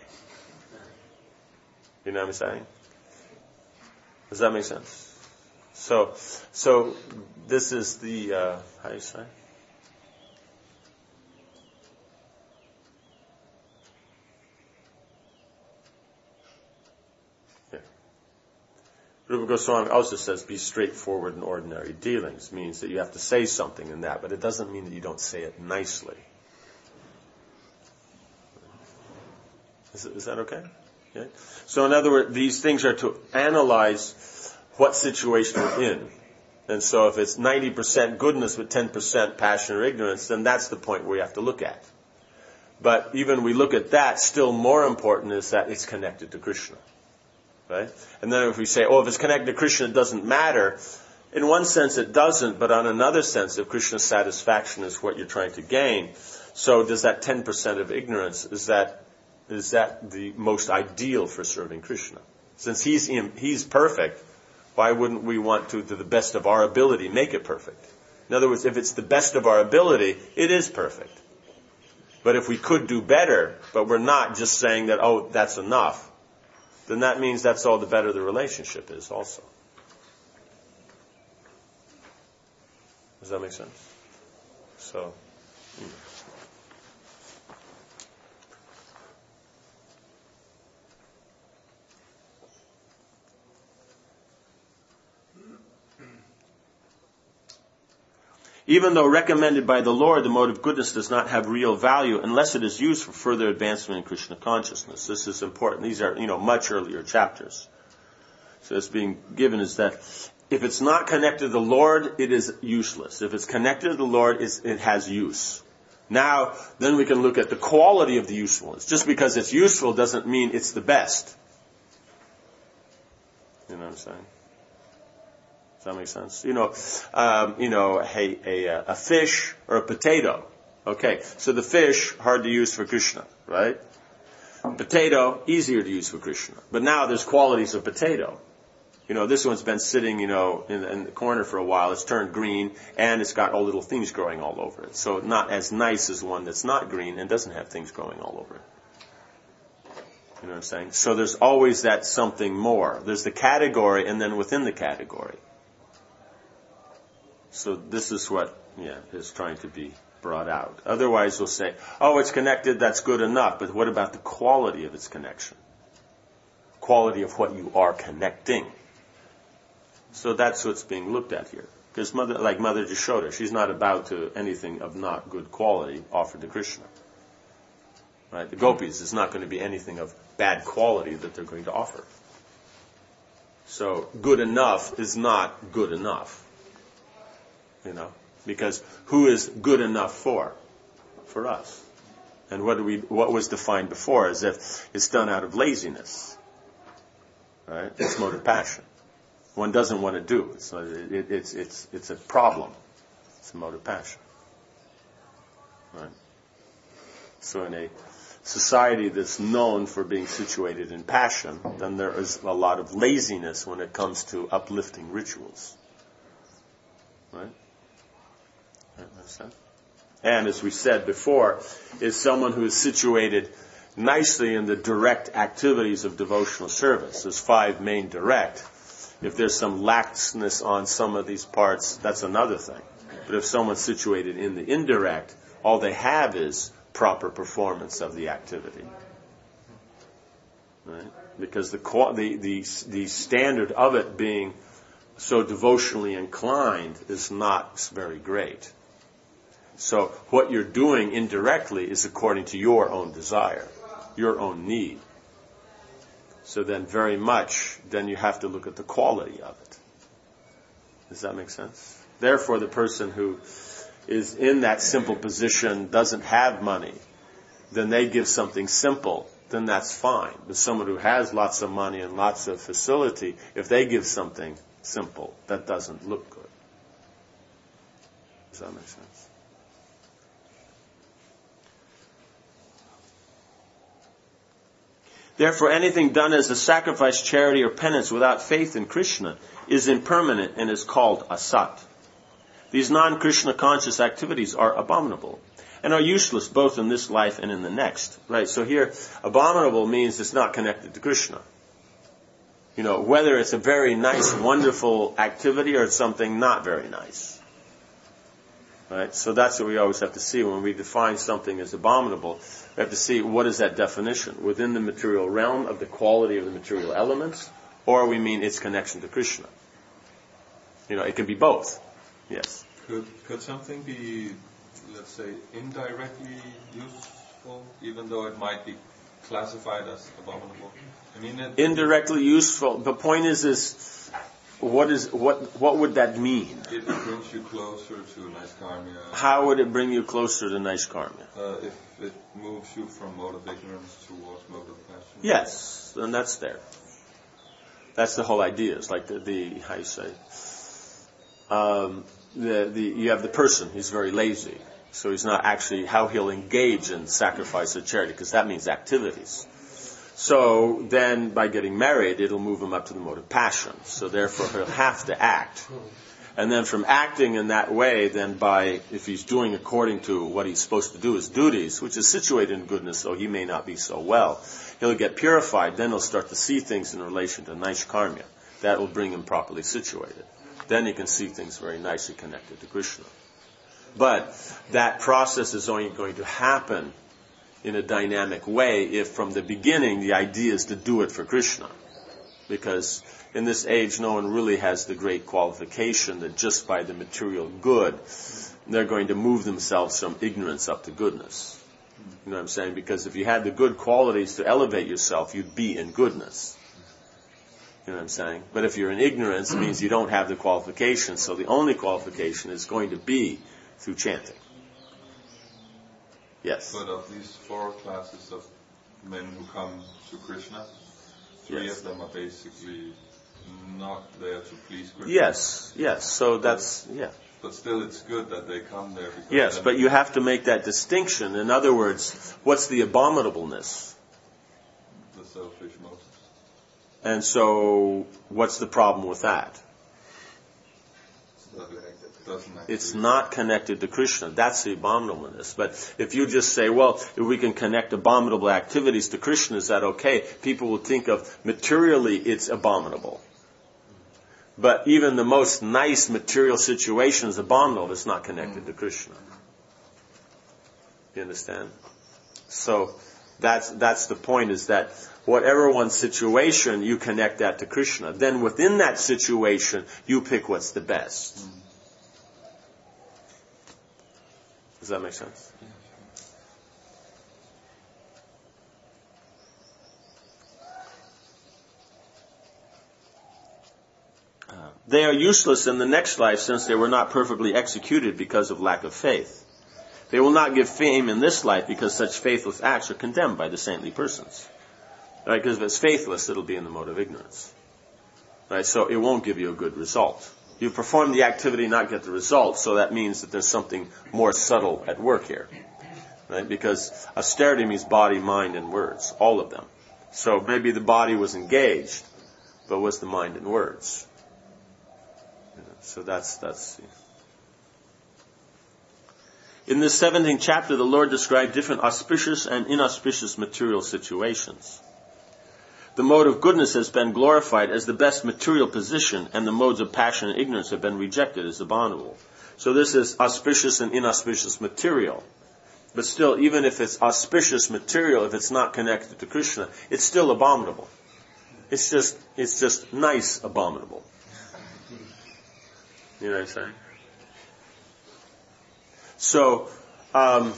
You know what I'm saying? Does that make sense? So, so this is the, uh, how do you say? Yeah. Rupa Goswami also says, be straightforward in ordinary dealings. Means that you have to say something in that, but it doesn't mean that you don't say it nicely. Is, is that okay? Yeah. So in other words, these things are to analyze what situation we're in. And so if it's ninety percent goodness with ten percent passion or ignorance, then that's the point where we have to look at. But even we look at that, still more important is that it's connected to Krishna. Right? And then if we say, oh, if it's connected to Krishna, it doesn't matter. In one sense it doesn't, but on another sense, if Krishna's satisfaction is what you're trying to gain, so does that ten percent of ignorance, is that is that the most ideal for serving Krishna? Since he's in, he's perfect, why wouldn't we want to, to the best of our ability, make it perfect? In other words, if it's the best of our ability, it is perfect. But if we could do better, but we're not just saying that, oh, that's enough, then that means that's all the better the relationship is also. Does that make sense? So, hmm. Even though recommended by the Lord, the mode of goodness does not have real value unless it is used for further advancement in Krishna consciousness. This is important. These are, you know, much earlier chapters. So it's being given is that if it's not connected to the Lord, it is useless. If it's connected to the Lord, it has use. Now, then we can look at the quality of the usefulness. Just because it's useful doesn't mean it's the best. You know what I'm saying? Does that make sense? You know, um, you know, a, a, a fish or a potato. Okay, so the fish, hard to use for Krishna, right? Potato, easier to use for Krishna. But now there's qualities of potato. You know, this one's been sitting, you know, in, in the corner for a while. It's turned green, and it's got all little things growing all over it. So not as nice as one that's not green and doesn't have things growing all over it. You know what I'm saying? So there's always that something more. There's the category, and then within the category. So this is what, yeah, is trying to be brought out. Otherwise we'll say, oh, it's connected, that's good enough. But what about the quality of its connection? Quality of what you are connecting. So that's what's being looked at here. Because mother, like Mother Jashoda, she's not about to anything of not good quality offered to Krishna. Right? The gopis, it's not going to be anything of bad quality that they're going to offer. So good enough is not good enough. You know, because who is good enough for? For us. And what do we? What was defined before is that it's done out of laziness. Right? It's mode of passion. One doesn't want to do. It's it, it's it's it's a problem. It's a mode of passion. Right? So in a society that's known for being situated in passion, then there is a lot of laziness when it comes to uplifting rituals. Right? And as we said before, is someone who is situated nicely in the direct activities of devotional service. There's five main direct. If there's some laxness on some of these parts, that's another thing. But if someone's situated in the indirect, all they have is proper performance of the activity. Right? Because the, the, the, the standard of it being so devotionally inclined is not very great. So what you're doing indirectly is according to your own desire, your own need. So then very much, then you have to look at the quality of it. Does that make sense? Therefore, the person who is in that simple position, doesn't have money, then they give something simple, then that's fine. But someone who has lots of money and lots of facility, if they give something simple. That doesn't look good. Does that make sense? Therefore, anything done as a sacrifice, charity, or penance without faith in Krishna is impermanent and is called asat. These non-Krishna conscious activities are abominable and are useless both in this life and in the next. Right? So here, abominable means it's not connected to Krishna. You know, whether it's a very nice, wonderful activity or it's something not very nice. Right? So that's what we always have to see when we define something as abominable. We have to see what is that definition within the material realm of the quality of the material elements, or we mean its connection to Krishna. You know, it can be both. Yes. Could could something be, let's say, indirectly useful, even though it might be classified as abominable? I mean, it, indirectly useful. The point is, is what is what what would that mean? It brings you closer to Naishkarmya. How would it bring you closer to Naishkarmya? Uh, if it moves you from mode of ignorance towards mode of passion. Yes, and that's there. That's the whole idea. It's like the, the how you say, um, the the you have the person. He's very lazy, so he's not actually how he'll engage in sacrifice or charity, because that means activities. So then, by getting married, it'll move him up to the mode of passion. So therefore, he'll have to act. And then from acting in that way, then by, if he's doing according to what he's supposed to do, his duties, which is situated in goodness, so he may not be so well, he'll get purified. Then he'll start to see things in relation to Naishkarmya. That will bring him properly situated. Then he can see things very nicely connected to Krishna. But that process is only going to happen in a dynamic way if from the beginning the idea is to do it for Krishna. Because in this age no one really has the great qualification that just by the material good they're going to move themselves from ignorance up to goodness. You know what I'm saying? Because if you had the good qualities to elevate yourself, you'd be in goodness. You know what I'm saying? But if you're in ignorance, it means you don't have the qualification, so the only qualification is going to be through chanting. Yes. But of these four classes of men who come to Krishna, three yes. of them are basically not there to please Krishna. Yes, yes. So that's, yeah. But still it's good that they come there. Because yes, but you have to make that distinction. In other words, what's the abominableness? The selfish motives. And so, what's the problem with that? It's not connected to Krishna. That's the abominableness. But if you just say, well, if we can connect abominable activities to Krishna, is that okay? People will think of materially it's abominable. But even the most nice material situation is abominable if it's not connected to Krishna. You understand? So that's that's the point, is that whatever one's situation, you connect that to Krishna. Then within that situation, you pick what's the best. Does that make sense? Uh, they are useless in the next life since they were not perfectly executed because of lack of faith. They will not give fame in this life because such faithless acts are condemned by the saintly persons. Right? Because if it's faithless, it'll be in the mode of ignorance. Right? So it won't give you a good result. You perform the activity, not get the result, so that means that there's something more subtle at work here. Right? Because austerity means body, mind, and words, all of them. So maybe the body was engaged, but was the mind and words? You know, so that's that's. You know. In this seventeenth chapter, the Lord described different auspicious and inauspicious material situations. The mode of goodness has been glorified as the best material position, and the modes of passion and ignorance have been rejected as abominable. So this is auspicious and inauspicious material. But still, even if it's auspicious material, if it's not connected to Krishna, it's still abominable. It's just, it's just nice abominable. You know what I'm saying? So, um,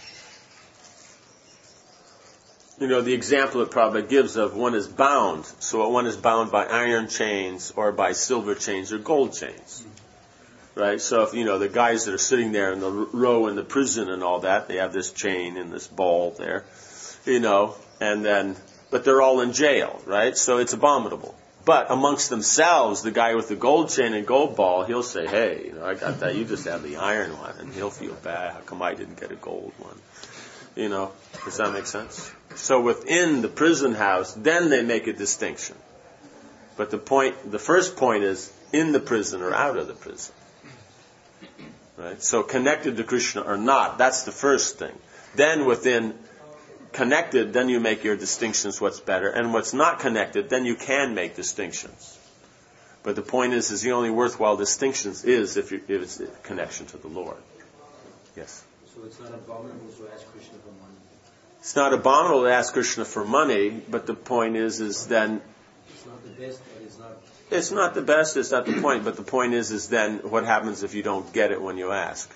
you know, the example it probably gives of one is bound. So one is bound by iron chains or by silver chains or gold chains. Right? So if, you know, the guys that are sitting there in the row in the prison and all that, they have this chain and this ball there, you know, and then, but they're all in jail, right? So it's abominable. But amongst themselves, the guy with the gold chain and gold ball, he'll say, hey, you know, I got that, you just have the iron one. And he'll feel bad, how come I didn't get a gold one? You know, does that make sense? So within the prison house, then they make a distinction. But the point, the first point is in the prison or out of the prison. Right? So connected to Krishna or not, that's the first thing. Then within connected, then you make your distinctions what's better. And what's not connected, then you can make distinctions. But the point is, is the only worthwhile distinctions is if, you, if it's a connection to the Lord. Yes? So it's not abominable to ask Krishna for money? It's not abominable to ask Krishna for money, but the point is, is then... It's not the best, but it's not... It's not the best, it's not the point, but the point is, is then what happens if you don't get it when you ask?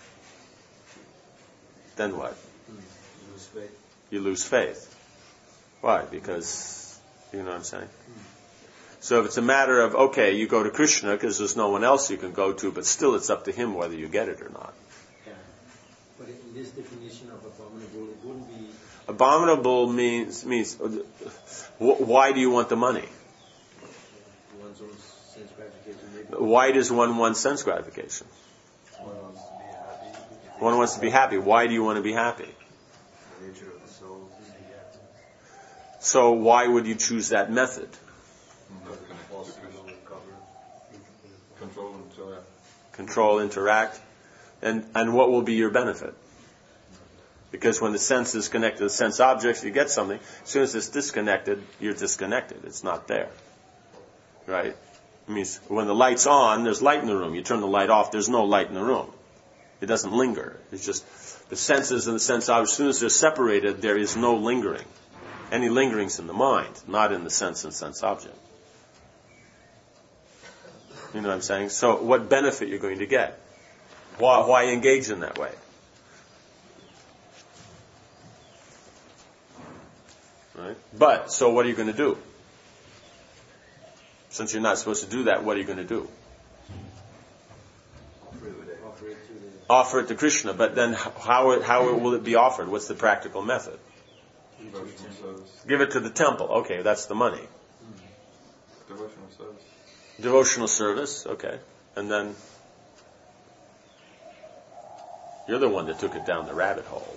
Then what? Hmm. You lose faith. You lose faith. Why? Because, you know what I'm saying? Hmm. So if it's a matter of, okay, you go to Krishna because there's no one else you can go to, but still it's up to him whether you get it or not. Yeah. But in this definition of abominable, it wouldn't be... Abominable means, means why do you want the money? One's own sense gratification. Maybe. Why does one want sense gratification? One wants to be happy. One wants to be happy. Why do you want to be happy? The nature of the soul. So why would you choose that method? Control, interact. Control, interact. And, and what will be your benefit? Because when the sense is connected to the sense objects, you get something. As soon as it's disconnected, you're disconnected. It's not there. Right? It means when the light's on, there's light in the room. You turn the light off, there's no light in the room. It doesn't linger. It's just the senses and the sense objects, as soon as they're separated, there is no lingering. Any lingering's in the mind, not in the sense and sense object. You know what I'm saying? So what benefit you're going to get? Why, why engage in that way? Right? But, so what are you going to do? Since you're not supposed to do that, what are you going to do? Offer it to the... Offer it to Krishna, but then how, how will it be offered? What's the practical method? Devotional service. Give it to the temple. Okay, that's the money. Devotional service. Devotional service, okay. And then you're the one that took it down the rabbit hole.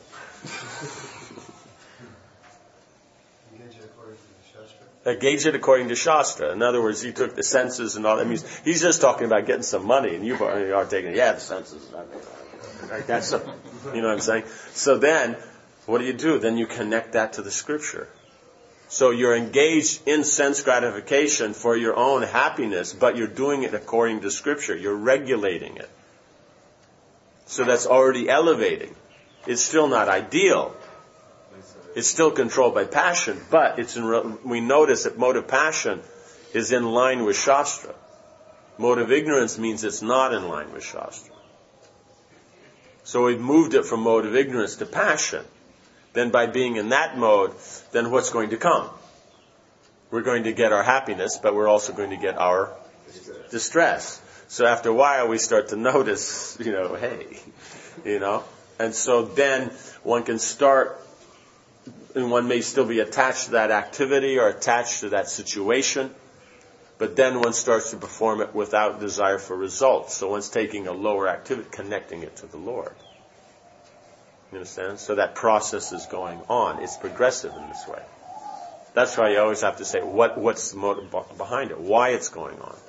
Uh, gauge it according to Shastra. In other words, he took the senses and all that. Means he's just talking about getting some money, and you are, you are taking, yeah, the senses. Right, that's a, you know what I'm saying? So then, what do you do? Then you connect that to the scripture. So you're engaged in sense gratification for your own happiness, but you're doing it according to scripture. You're regulating it. So that's already elevating. It's still not ideal. It's still controlled by passion, but it's in, we notice that mode of passion is in line with Shastra. Mode of ignorance means it's not in line with Shastra. So we've moved it from mode of ignorance to passion. Then by being in that mode, then what's going to come? We're going to get our happiness, but we're also going to get our distress. So after a while we start to notice, you know, hey, you know. And so then one can start, and one may still be attached to that activity or attached to that situation, but then one starts to perform it without desire for results. So one's taking a lower activity, connecting it to the Lord. You understand? So that process is going on. It's progressive in this way. That's why you always have to say, what, what's the motive behind it? Why it's going on?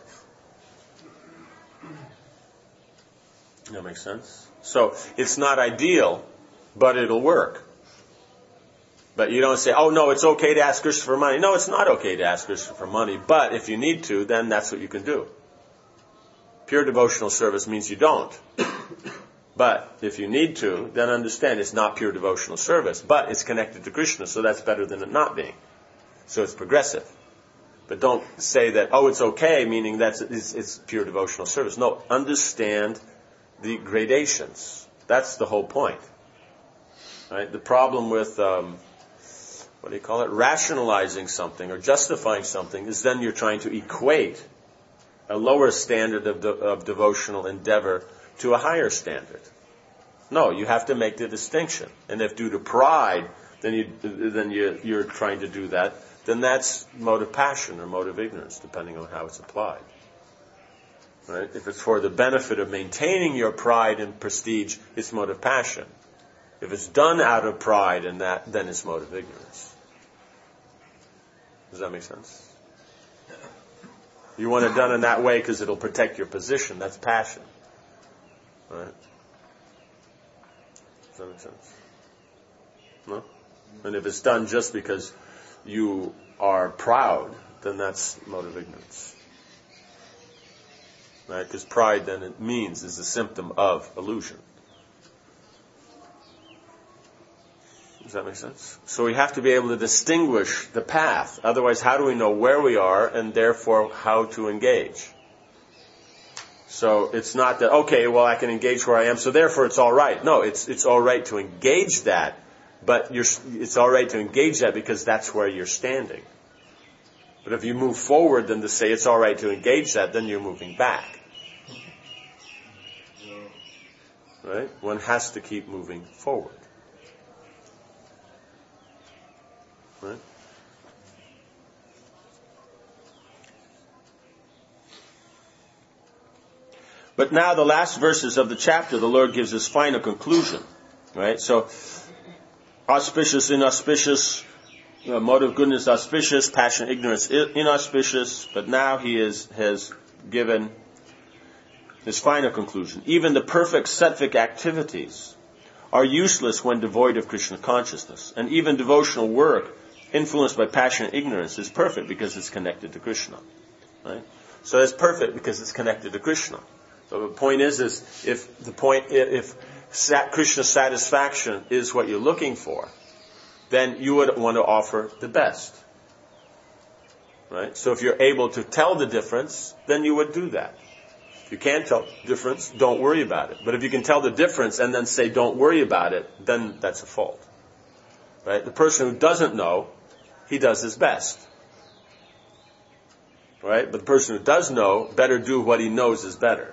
That makes sense? So it's not ideal, but it'll work. But you don't say, oh no, it's okay to ask Krishna for money. No, it's not okay to ask Krishna for money, but if you need to, then that's what you can do. Pure devotional service means you don't. But if you need to, then understand it's not pure devotional service, but it's connected to Krishna, so that's better than it not being. So it's progressive. But don't say that, oh, it's okay, meaning that's it's, it's pure devotional service. No, understand the gradations. That's the whole point. Right? The problem with, um, what do you call it, rationalizing something or justifying something is then you're trying to equate a lower standard of, de- of devotional endeavor to a higher standard. No, you have to make the distinction. And if due to pride, then you then you you're trying to do that, then that's mode of passion or mode of ignorance, depending on how it's applied. Right? If it's for the benefit of maintaining your pride and prestige, it's mode of passion. If it's done out of pride and that, then it's mode of ignorance. Does that make sense? You want it done in that way because it'll protect your position. That's passion. Right? Does that make sense? No? And if it's done just because you are proud, then that's mode of ignorance. Right? Because pride then it means is a symptom of illusion. Does that make sense? So we have to be able to distinguish the path. Otherwise, how do we know where we are and therefore how to engage? So it's not that, okay, well, I can engage where I am, so therefore it's all right. No, it's it's all right to engage that, but you're, it's all right to engage that because that's where you're standing. But if you move forward, then to say it's all right to engage that, then you're moving back. Right? One has to keep moving forward. Right? But now the last verses of the chapter, the Lord gives his final conclusion. Right? So, auspicious, inauspicious, you know, mode of goodness, auspicious, passion, ignorance, inauspicious. But now he is, has given his final conclusion. Even the perfect sattvic activities are useless when devoid of Krishna consciousness. And even devotional work influenced by passion and ignorance is perfect because it's connected to Krishna. Right? So it's perfect because it's connected to Krishna. So the point is, is if the point, if Krishna satisfaction is what you're looking for, then you would want to offer the best. Right? So if you're able to tell the difference, then you would do that. If you can't tell the difference, don't worry about it. But if you can tell the difference and then say don't worry about it, then that's a fault. Right? The person who doesn't know, he does his best. Right? But the person who does know, better do what he knows is better.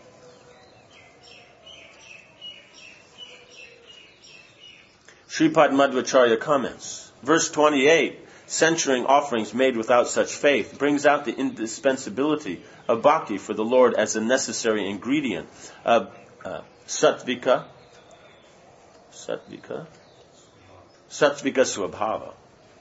Sripad Madhvacharya comments. Verse twenty-eight, censuring offerings made without such faith, brings out the indispensability of bhakti for the Lord as a necessary ingredient of uh, sattvika, sattvika, sattvika swabhava.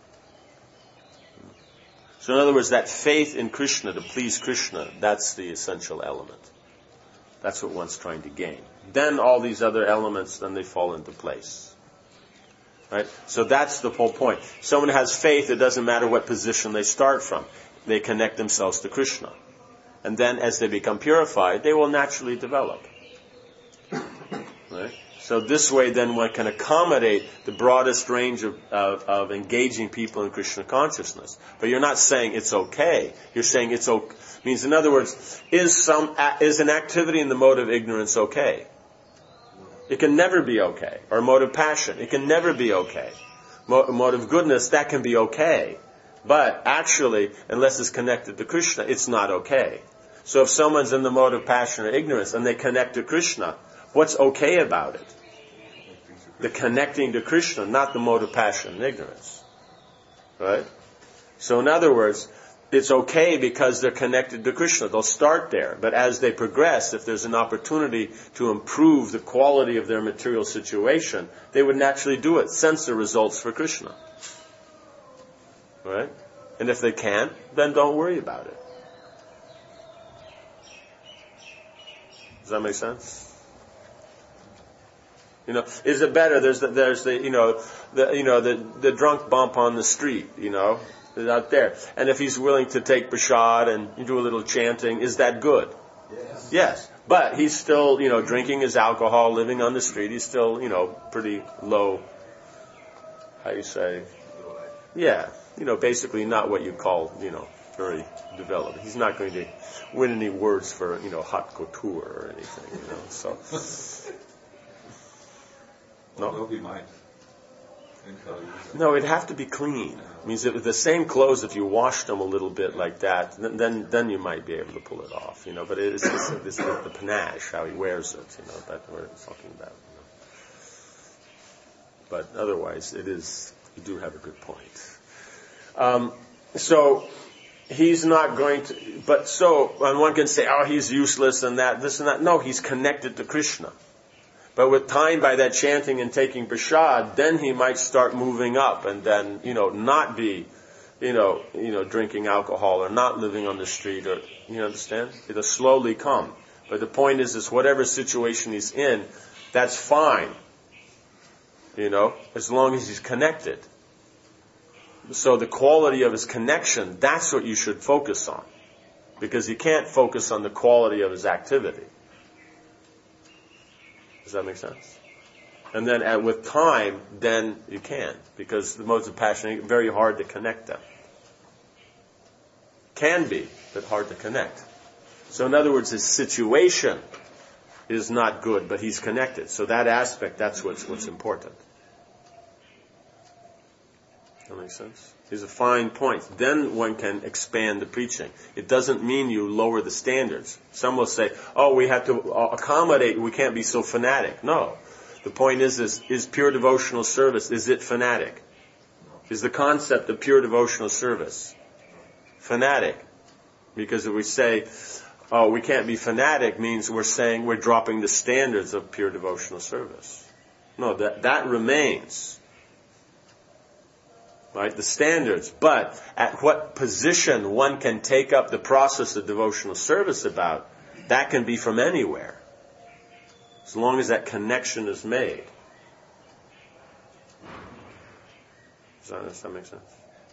So in other words, that faith in Krishna to please Krishna, that's the essential element. That's what one's trying to gain. Then all these other elements, then they fall into place. Right? So that's the whole point. Someone has faith, it doesn't matter what position they start from. They connect themselves to Krishna. And then as they become purified, they will naturally develop. Right? So this way then one can accommodate the broadest range of, of, of engaging people in Krishna consciousness. But you're not saying it's okay. You're saying it's okay. Means in other words, is some is an activity in the mode of ignorance okay? It can never be okay. Or mode of passion. It can never be okay. Mode of goodness, that can be okay. But actually, unless it's connected to Krishna, it's not okay. So if someone's in the mode of passion or ignorance and they connect to Krishna, what's okay about it? The connecting to Krishna, not the mode of passion and ignorance. Right? So in other words, it's okay because they're connected to Krishna. They'll start there. But as they progress, if there's an opportunity to improve the quality of their material situation, they would naturally do it. Sense the results for Krishna. Right? And if they can't, then don't worry about it. Does that make sense? You know, is it better? There's the, there's the, you know, the, you know, the, the drunk bump on the street, you know, out there. And if he's willing to take prasad and do a little chanting, is that good? Yes. Yes. But he's still, you know, drinking his alcohol, living on the street. He's still, you know, pretty low, how do you say? Yeah. You know, basically not what you call, you know, very developed. He's not going to win any words for, you know, haute couture or anything, you know, so. No. Although he might. No, it'd have to be clean. It means that with the same clothes, if you washed them a little bit like that, then then you might be able to pull it off, you know. But it's, it's, it's the, the panache, how he wears it, you know, that we're talking about. You know. But otherwise, it is, you do have a good point. Um, so he's not going to, but so, and one can say, oh, he's useless and that, this and that. No, he's connected to Krishna. But with time, by that chanting and taking prasad, then he might start moving up and then, you know, not be, you know, you know, drinking alcohol or not living on the street, or, you understand? It'll slowly come. But the point is, is whatever situation he's in, that's fine. You know, as long as he's connected. So the quality of his connection, that's what you should focus on. Because you can't focus on the quality of his activity. Does that make sense? And then at, with time, then you can. Because the modes of passion are very hard to connect them. Can be, but hard to connect. So in other words, his situation is not good, but he's connected. So that aspect, that's what's what's important. That makes sense? These are fine points. Then one can expand the preaching. It doesn't mean you lower the standards. Some will say, oh, we have to accommodate, we can't be so fanatic. No. The point is, is, is pure devotional service, is it fanatic? Is the concept of pure devotional service fanatic? Because if we say, oh, we can't be fanatic, means we're saying we're dropping the standards of pure devotional service. No, that, that remains. Right, the standards, but at what position one can take up the process of devotional service about, that can be from anywhere. As long as that connection is made. Does that, does that make sense?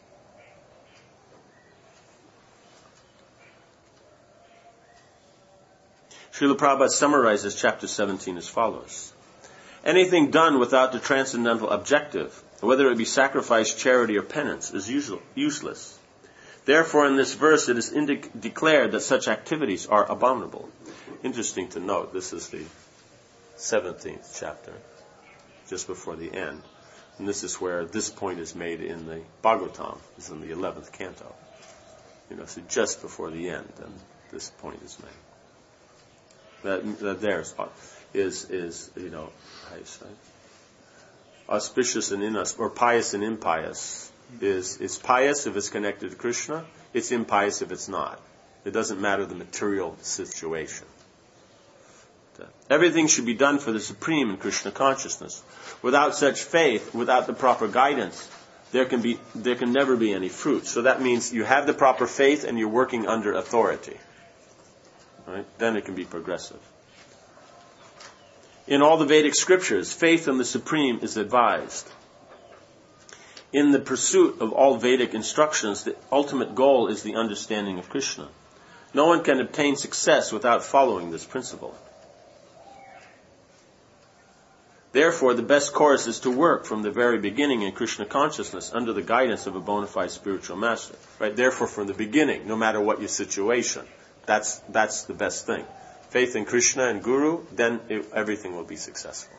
Srila Prabhupada summarizes chapter seventeen as follows. Anything done without the transcendental objective, whether it be sacrifice, charity, or penance, is usual, useless. Therefore, in this verse, it is indi- declared that such activities are abominable. Interesting to note, this is the seventeenth chapter, just before the end. And this is where this point is made in the Bhagavatam, is in the eleventh canto. You know, so just before the end, and this point is made. That, that there is, is, you know, how you say, auspicious and inauspicious, or pious and impious. Is it's pious if it's connected to Krishna. It's impious if it's not. It doesn't matter the material situation. Everything should be done for the supreme in Krishna consciousness. Without such faith, without the proper guidance, there can be there can never be any fruit. So that means you have the proper faith and you're working under authority. Right? Then it can be progressive. In all the Vedic scriptures, faith in the Supreme is advised. In the pursuit of all Vedic instructions, the ultimate goal is the understanding of Krishna. No one can obtain success without following this principle. Therefore, the best course is to work from the very beginning in Krishna consciousness under the guidance of a bona fide spiritual master. Right? Therefore, from the beginning, no matter what your situation, that's that's the best thing. Faith in Krishna and Guru, then it, everything will be successful.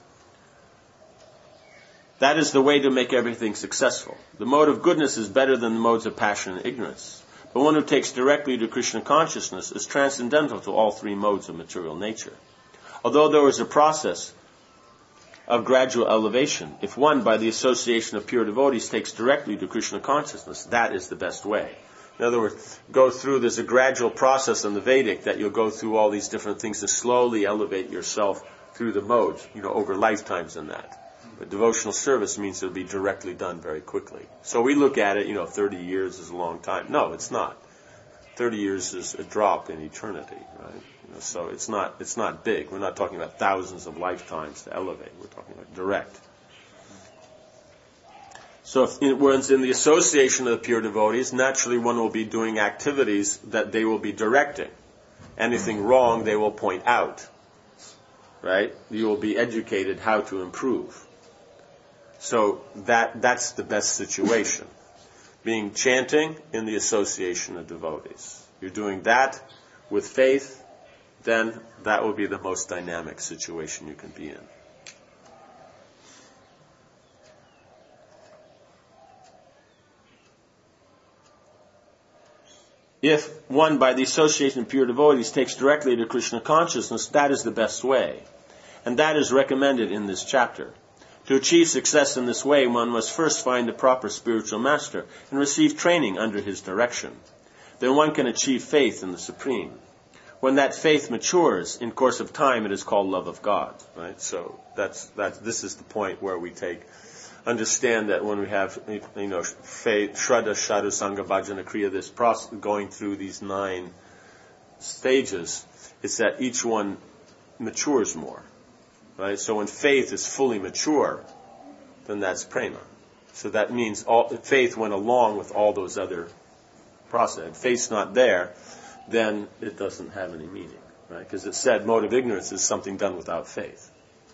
That is the way to make everything successful. The mode of goodness is better than the modes of passion and ignorance. But one who takes directly to Krishna consciousness is transcendental to all three modes of material nature. Although there is a process of gradual elevation, if one, by the association of pure devotees, takes directly to Krishna consciousness, that is the best way. In other words, go through, there's a gradual process in the Vedic that you'll go through all these different things to slowly elevate yourself through the modes, you know, over lifetimes in that. But devotional service means it'll be directly done very quickly. So we look at it, you know, thirty years is a long time. No, it's not. thirty years is a drop in eternity, right? You know, so it's not, it's not big. We're not talking about thousands of lifetimes to elevate. We're talking about direct. So if one's in the association of the pure devotees, naturally one will be doing activities that they will be directing. Anything wrong, they will point out. Right? You will be educated how to improve. So that that's the best situation. Being chanting in the association of devotees. You're doing that with faith, then that will be the most dynamic situation you can be in. If one, by the association of pure devotees, takes directly to Krishna consciousness, that is the best way. And that is recommended in this chapter. To achieve success in this way, one must first find the proper spiritual master and receive training under his direction. Then one can achieve faith in the Supreme. When that faith matures, in course of time, it is called love of God. Right? So that's that's this is the point where we take understand that when we have you know faith, Shraddha, Sadhu, Sangha, Bhajana, Kriya, this process going through these nine stages, it's that each one matures more. Right? So when faith is fully mature, then that's prema. So that means all, faith went along with all those other processes. If faith's not there, then it doesn't have any meaning. Right? Because it said mode of ignorance is something done without faith.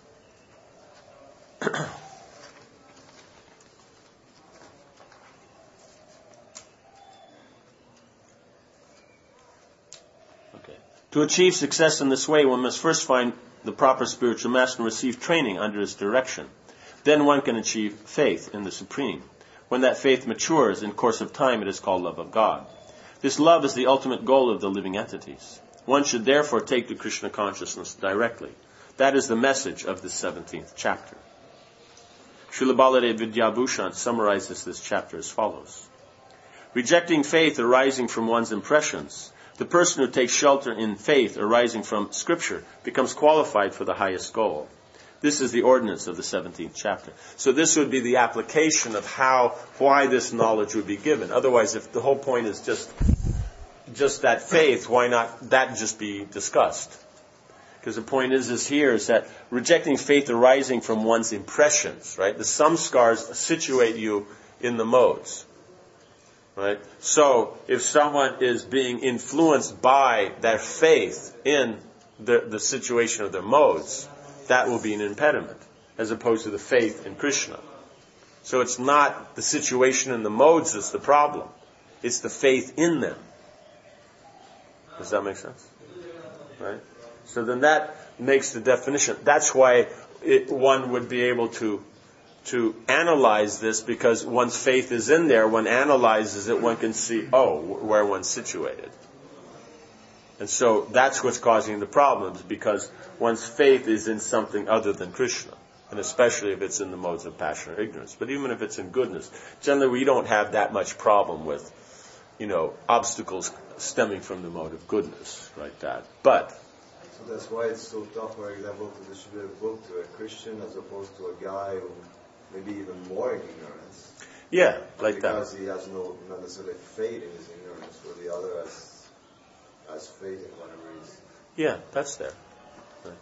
Okay. To achieve success in this way, one must first find the proper spiritual master and receive training under his direction. Then one can achieve faith in the Supreme. When that faith matures, in course of time, it is called love of God. This love is the ultimate goal of the living entities. One should therefore take to Krishna consciousness directly. That is the message of the seventeenth chapter. Srila Baladev Vidyabhushan summarizes this chapter as follows. Rejecting faith arising from one's impressions, the person who takes shelter in faith arising from Scripture becomes qualified for the highest goal. This is the ordinance of the seventeenth chapter. So this would be the application of how, why this knowledge would be given. Otherwise, if the whole point is just, just that faith, why not that just be discussed? Because the point is, is here is that rejecting faith arising from one's impressions, right? The samskars situate you in the modes. Right? So, if someone is being influenced by their faith in the, the situation of their modes, that will be an impediment, as opposed to the faith in Krishna. So it's not the situation in the modes that's the problem. It's the faith in them. Does that make sense? Right? So then that makes the definition. That's why it, one would be able to to analyze this, because one's faith is in there. One analyzes it, one can see, oh, where one's situated. And so that's what's causing the problems, because one's faith is in something other than Krishna, and especially if it's in the modes of passion or ignorance. But even if it's in goodness, generally we don't have that much problem with, you know, obstacles stemming from the mode of goodness, like that. But so that's why it's so tough, for example, to distribute a book to a Christian as opposed to a guy who maybe even more ignorance. Yeah, like because that. Because he has no not necessarily faith in his ignorance, where the other has, has faith in whatever he's... Yeah, that's there. Right.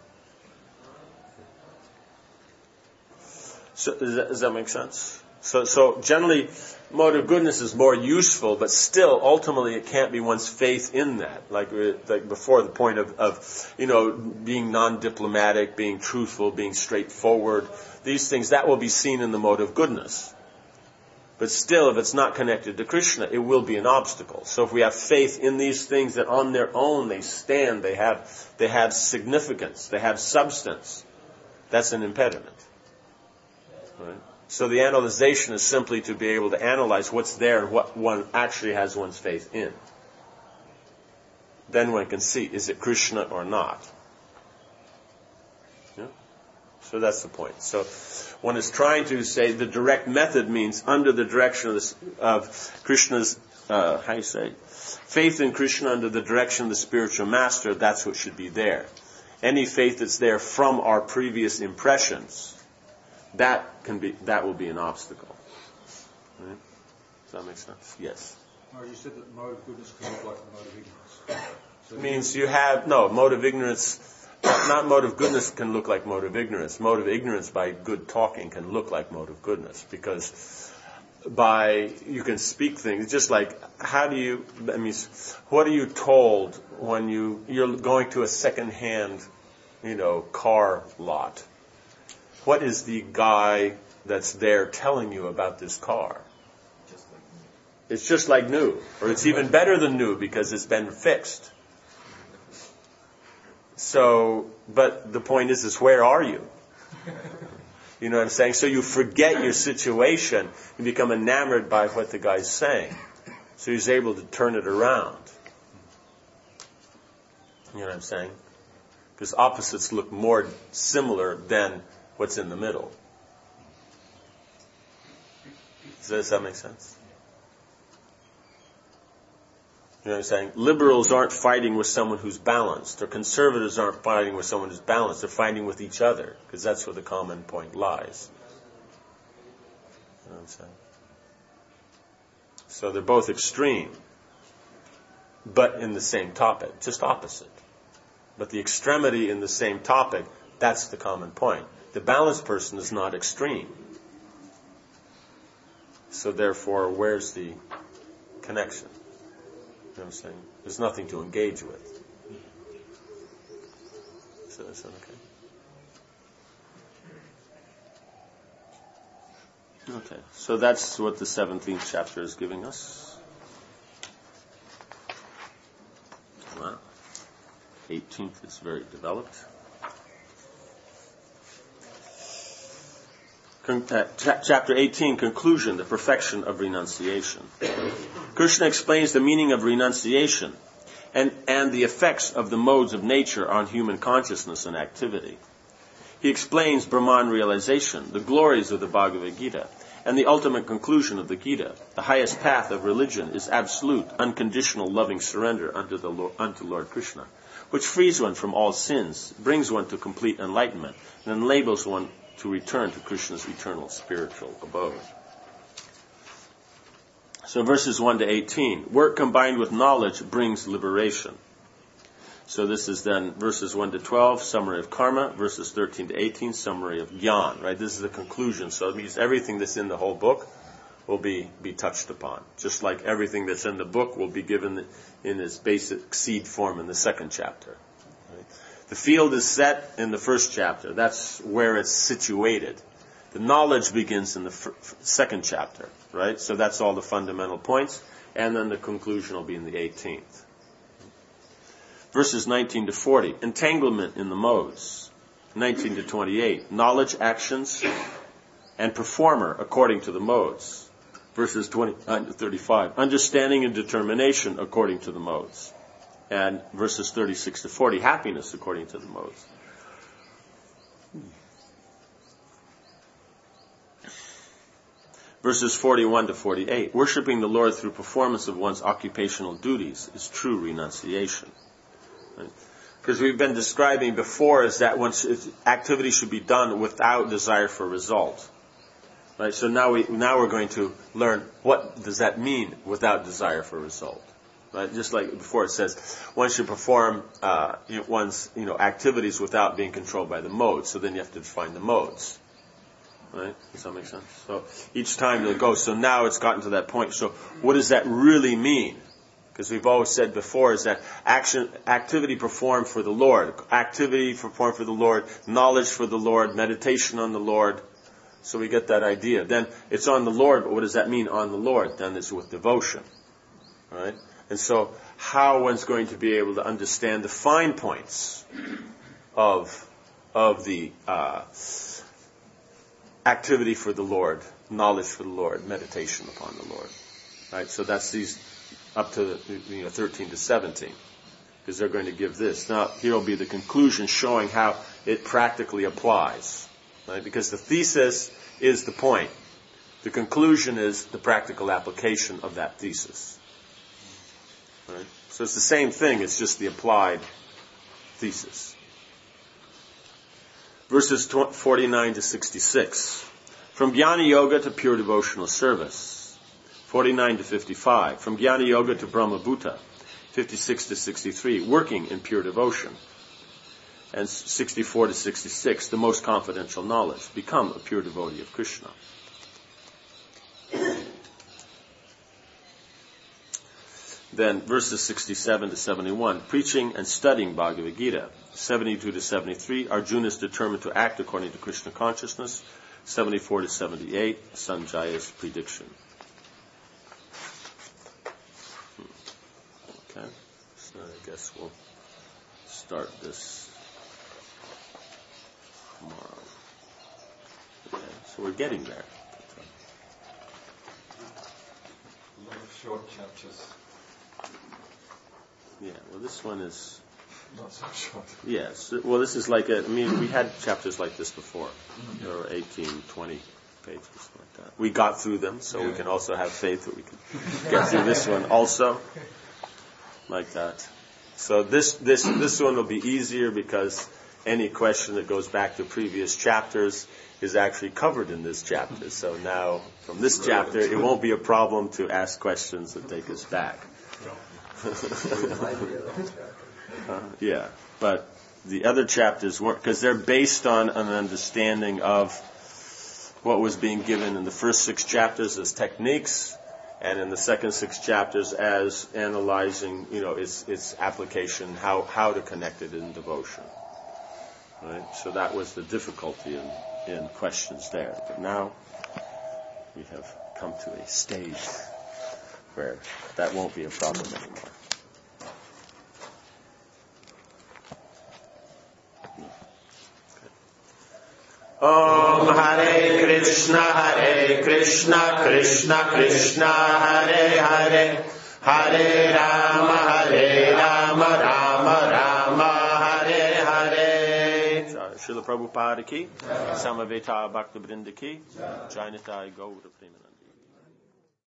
So does that, does that make sense? So, so generally, mode of goodness is more useful, but still, ultimately, it can't be one's faith in that. Like, like before, the point of, of, you know, being non-diplomatic, being truthful, being straightforward. These things, that will be seen in the mode of goodness. But still, if it's not connected to Krishna, it will be an obstacle. So if we have faith in these things that on their own they stand, they have, they have significance, they have substance, that's an impediment. Right? So the analyzation is simply to be able to analyze what's there and what one actually has one's faith in. Then one can see, is it Krishna or not? Yeah? So that's the point. So one is trying to say the direct method means under the direction of, this, of Krishna's, uh, how you say, faith in Krishna under the direction of the spiritual master, that's what should be there. Any faith that's there from our previous impressions, that can be, that will be an obstacle. Right? Does that make sense? Yes. Or you said that mode of goodness can look like mode of ignorance. So it means you have, no, mode of ignorance, not mode of goodness can look like mode of ignorance. Mode of ignorance by good talking can look like mode of goodness, because by, you can speak things, just like, how do you, I mean, what are you told when you, you're going to a second-hand, you know, car lot? What is the guy that's there telling you about this car? Just like it's just like new. Or it's even better than new because it's been fixed. So, but the point is, is where are you? You know what I'm saying? So you forget your situation. You become enamored by what the guy's saying. So he's able to turn it around. You know what I'm saying? Because opposites look more similar than what's in the middle. Does that make sense? You know what I'm saying? Liberals aren't fighting with someone who's balanced, or conservatives aren't fighting with someone who's balanced. They're fighting with each other, because that's where the common point lies. You know what I'm saying? So they're both extreme, but in the same topic, just opposite. But the extremity in the same topic, that's the common point. The balanced person is not extreme. So therefore, where's the connection? You know what I'm saying? There's nothing to engage with. So that's okay. Okay, so that's what the seventeenth chapter is giving us. Wow. eighteenth is very developed. Con- uh, cha- chapter eighteen, conclusion, the perfection of renunciation. Krishna explains the meaning of renunciation and, and the effects of the modes of nature on human consciousness and activity. He explains Brahman realization, the glories of the Bhagavad Gita, and the ultimate conclusion of the Gita. The highest path of religion is absolute, unconditional, loving surrender unto, the Lord, unto Lord Krishna, which frees one from all sins, brings one to complete enlightenment, and enables one to return to Krishna's eternal spiritual abode. So verses one to eighteen, work combined with knowledge brings liberation. So this is then verses one to twelve, summary of karma, verses thirteen to eighteen, summary of jnana, right? This is the conclusion. So it means everything that's in the whole book will be, be touched upon. Just like everything that's in the book will be given in its basic seed form in the second chapter. Right? The field is set in the first chapter. That's where it's situated. The knowledge begins in the f- f- second chapter, right? So that's all the fundamental points. And then the conclusion will be in the eighteenth. Verses nineteen to forty, entanglement in the modes. nineteen to twenty-eight, knowledge, actions, and performer according to the modes. Verses twenty-nine to thirty-five, understanding and determination according to the modes. And verses thirty-six to forty, happiness according to the modes. Verses forty-one to forty-eight, worshipping the Lord through performance of one's occupational duties is true renunciation. Because we've been describing before is that once activity should be done without desire for result. Right? So now we now we're going to learn what does that mean without desire for result. Right? Just like before it says one should perform uh, you know, one's you know activities without being controlled by the modes. So then you have to define the modes. Right? Does that make sense? So each time they'll go. So now it's gotten to that point. So what does that really mean? Because we've always said before is that action, activity performed for the Lord, activity performed for the Lord, knowledge for the Lord, meditation on the Lord. So we get that idea. Then it's on the Lord, but what does that mean on the Lord? Then it's with devotion. Right? And so how one's going to be able to understand the fine points of, of the uh, activity for the Lord, knowledge for the Lord, meditation upon the Lord. Right? So that's these up to you know thirteen to seventeen, because they're going to give this. Now here will be the conclusion showing how it practically applies. Right? Because the thesis is the point. The conclusion is the practical application of that thesis. Right? So it's the same thing, it's just the applied thesis. Verses forty-nine to sixty-six. From Jnana Yoga to pure devotional service. forty-nine to fifty-five. From Jnana Yoga to Brahma Bhuta. fifty-six to sixty-three. Working in pure devotion. And sixty-four to sixty-six. The most confidential knowledge. Become a pure devotee of Krishna. Then verses sixty-seven to seventy-one, preaching and studying Bhagavad Gita. seventy-two to seventy-three, Arjuna is determined to act according to Krishna consciousness. seventy-four to seventy-eight, Sanjaya's prediction. Okay, so I guess we'll start this tomorrow. Okay, so we're getting there. A lot of short chapters. Yeah, well, this one is not so short. Yes, well, this is like a, I mean, we had chapters like this before. There were eighteen, twenty pages like that. uh, we got through them, so we can also have faith that we can get through this one also, like that. So this this this one will be easier because any question that goes back to previous chapters is actually covered in this chapter. So now, from this chapter, it won't be a problem to ask questions that take us back. uh, yeah, but the other chapters weren't, because they're based on an understanding of what was being given in the first six chapters as techniques, and in the second six chapters as analyzing, you know, its its application, how how to connect it in devotion. Right? So that was the difficulty in, in questions there. But now we have come to a stage where that won't be a problem anymore. Om Hare Krishna, Hare Krishna, Krishna Krishna, Hare Hare, Hare Rama, Hare Rama, Rama Rama, Hare Hare. Srila Prabhupada ki, Samaveta Bhakta Vrinda ki, Jainatai Gaura Premananda.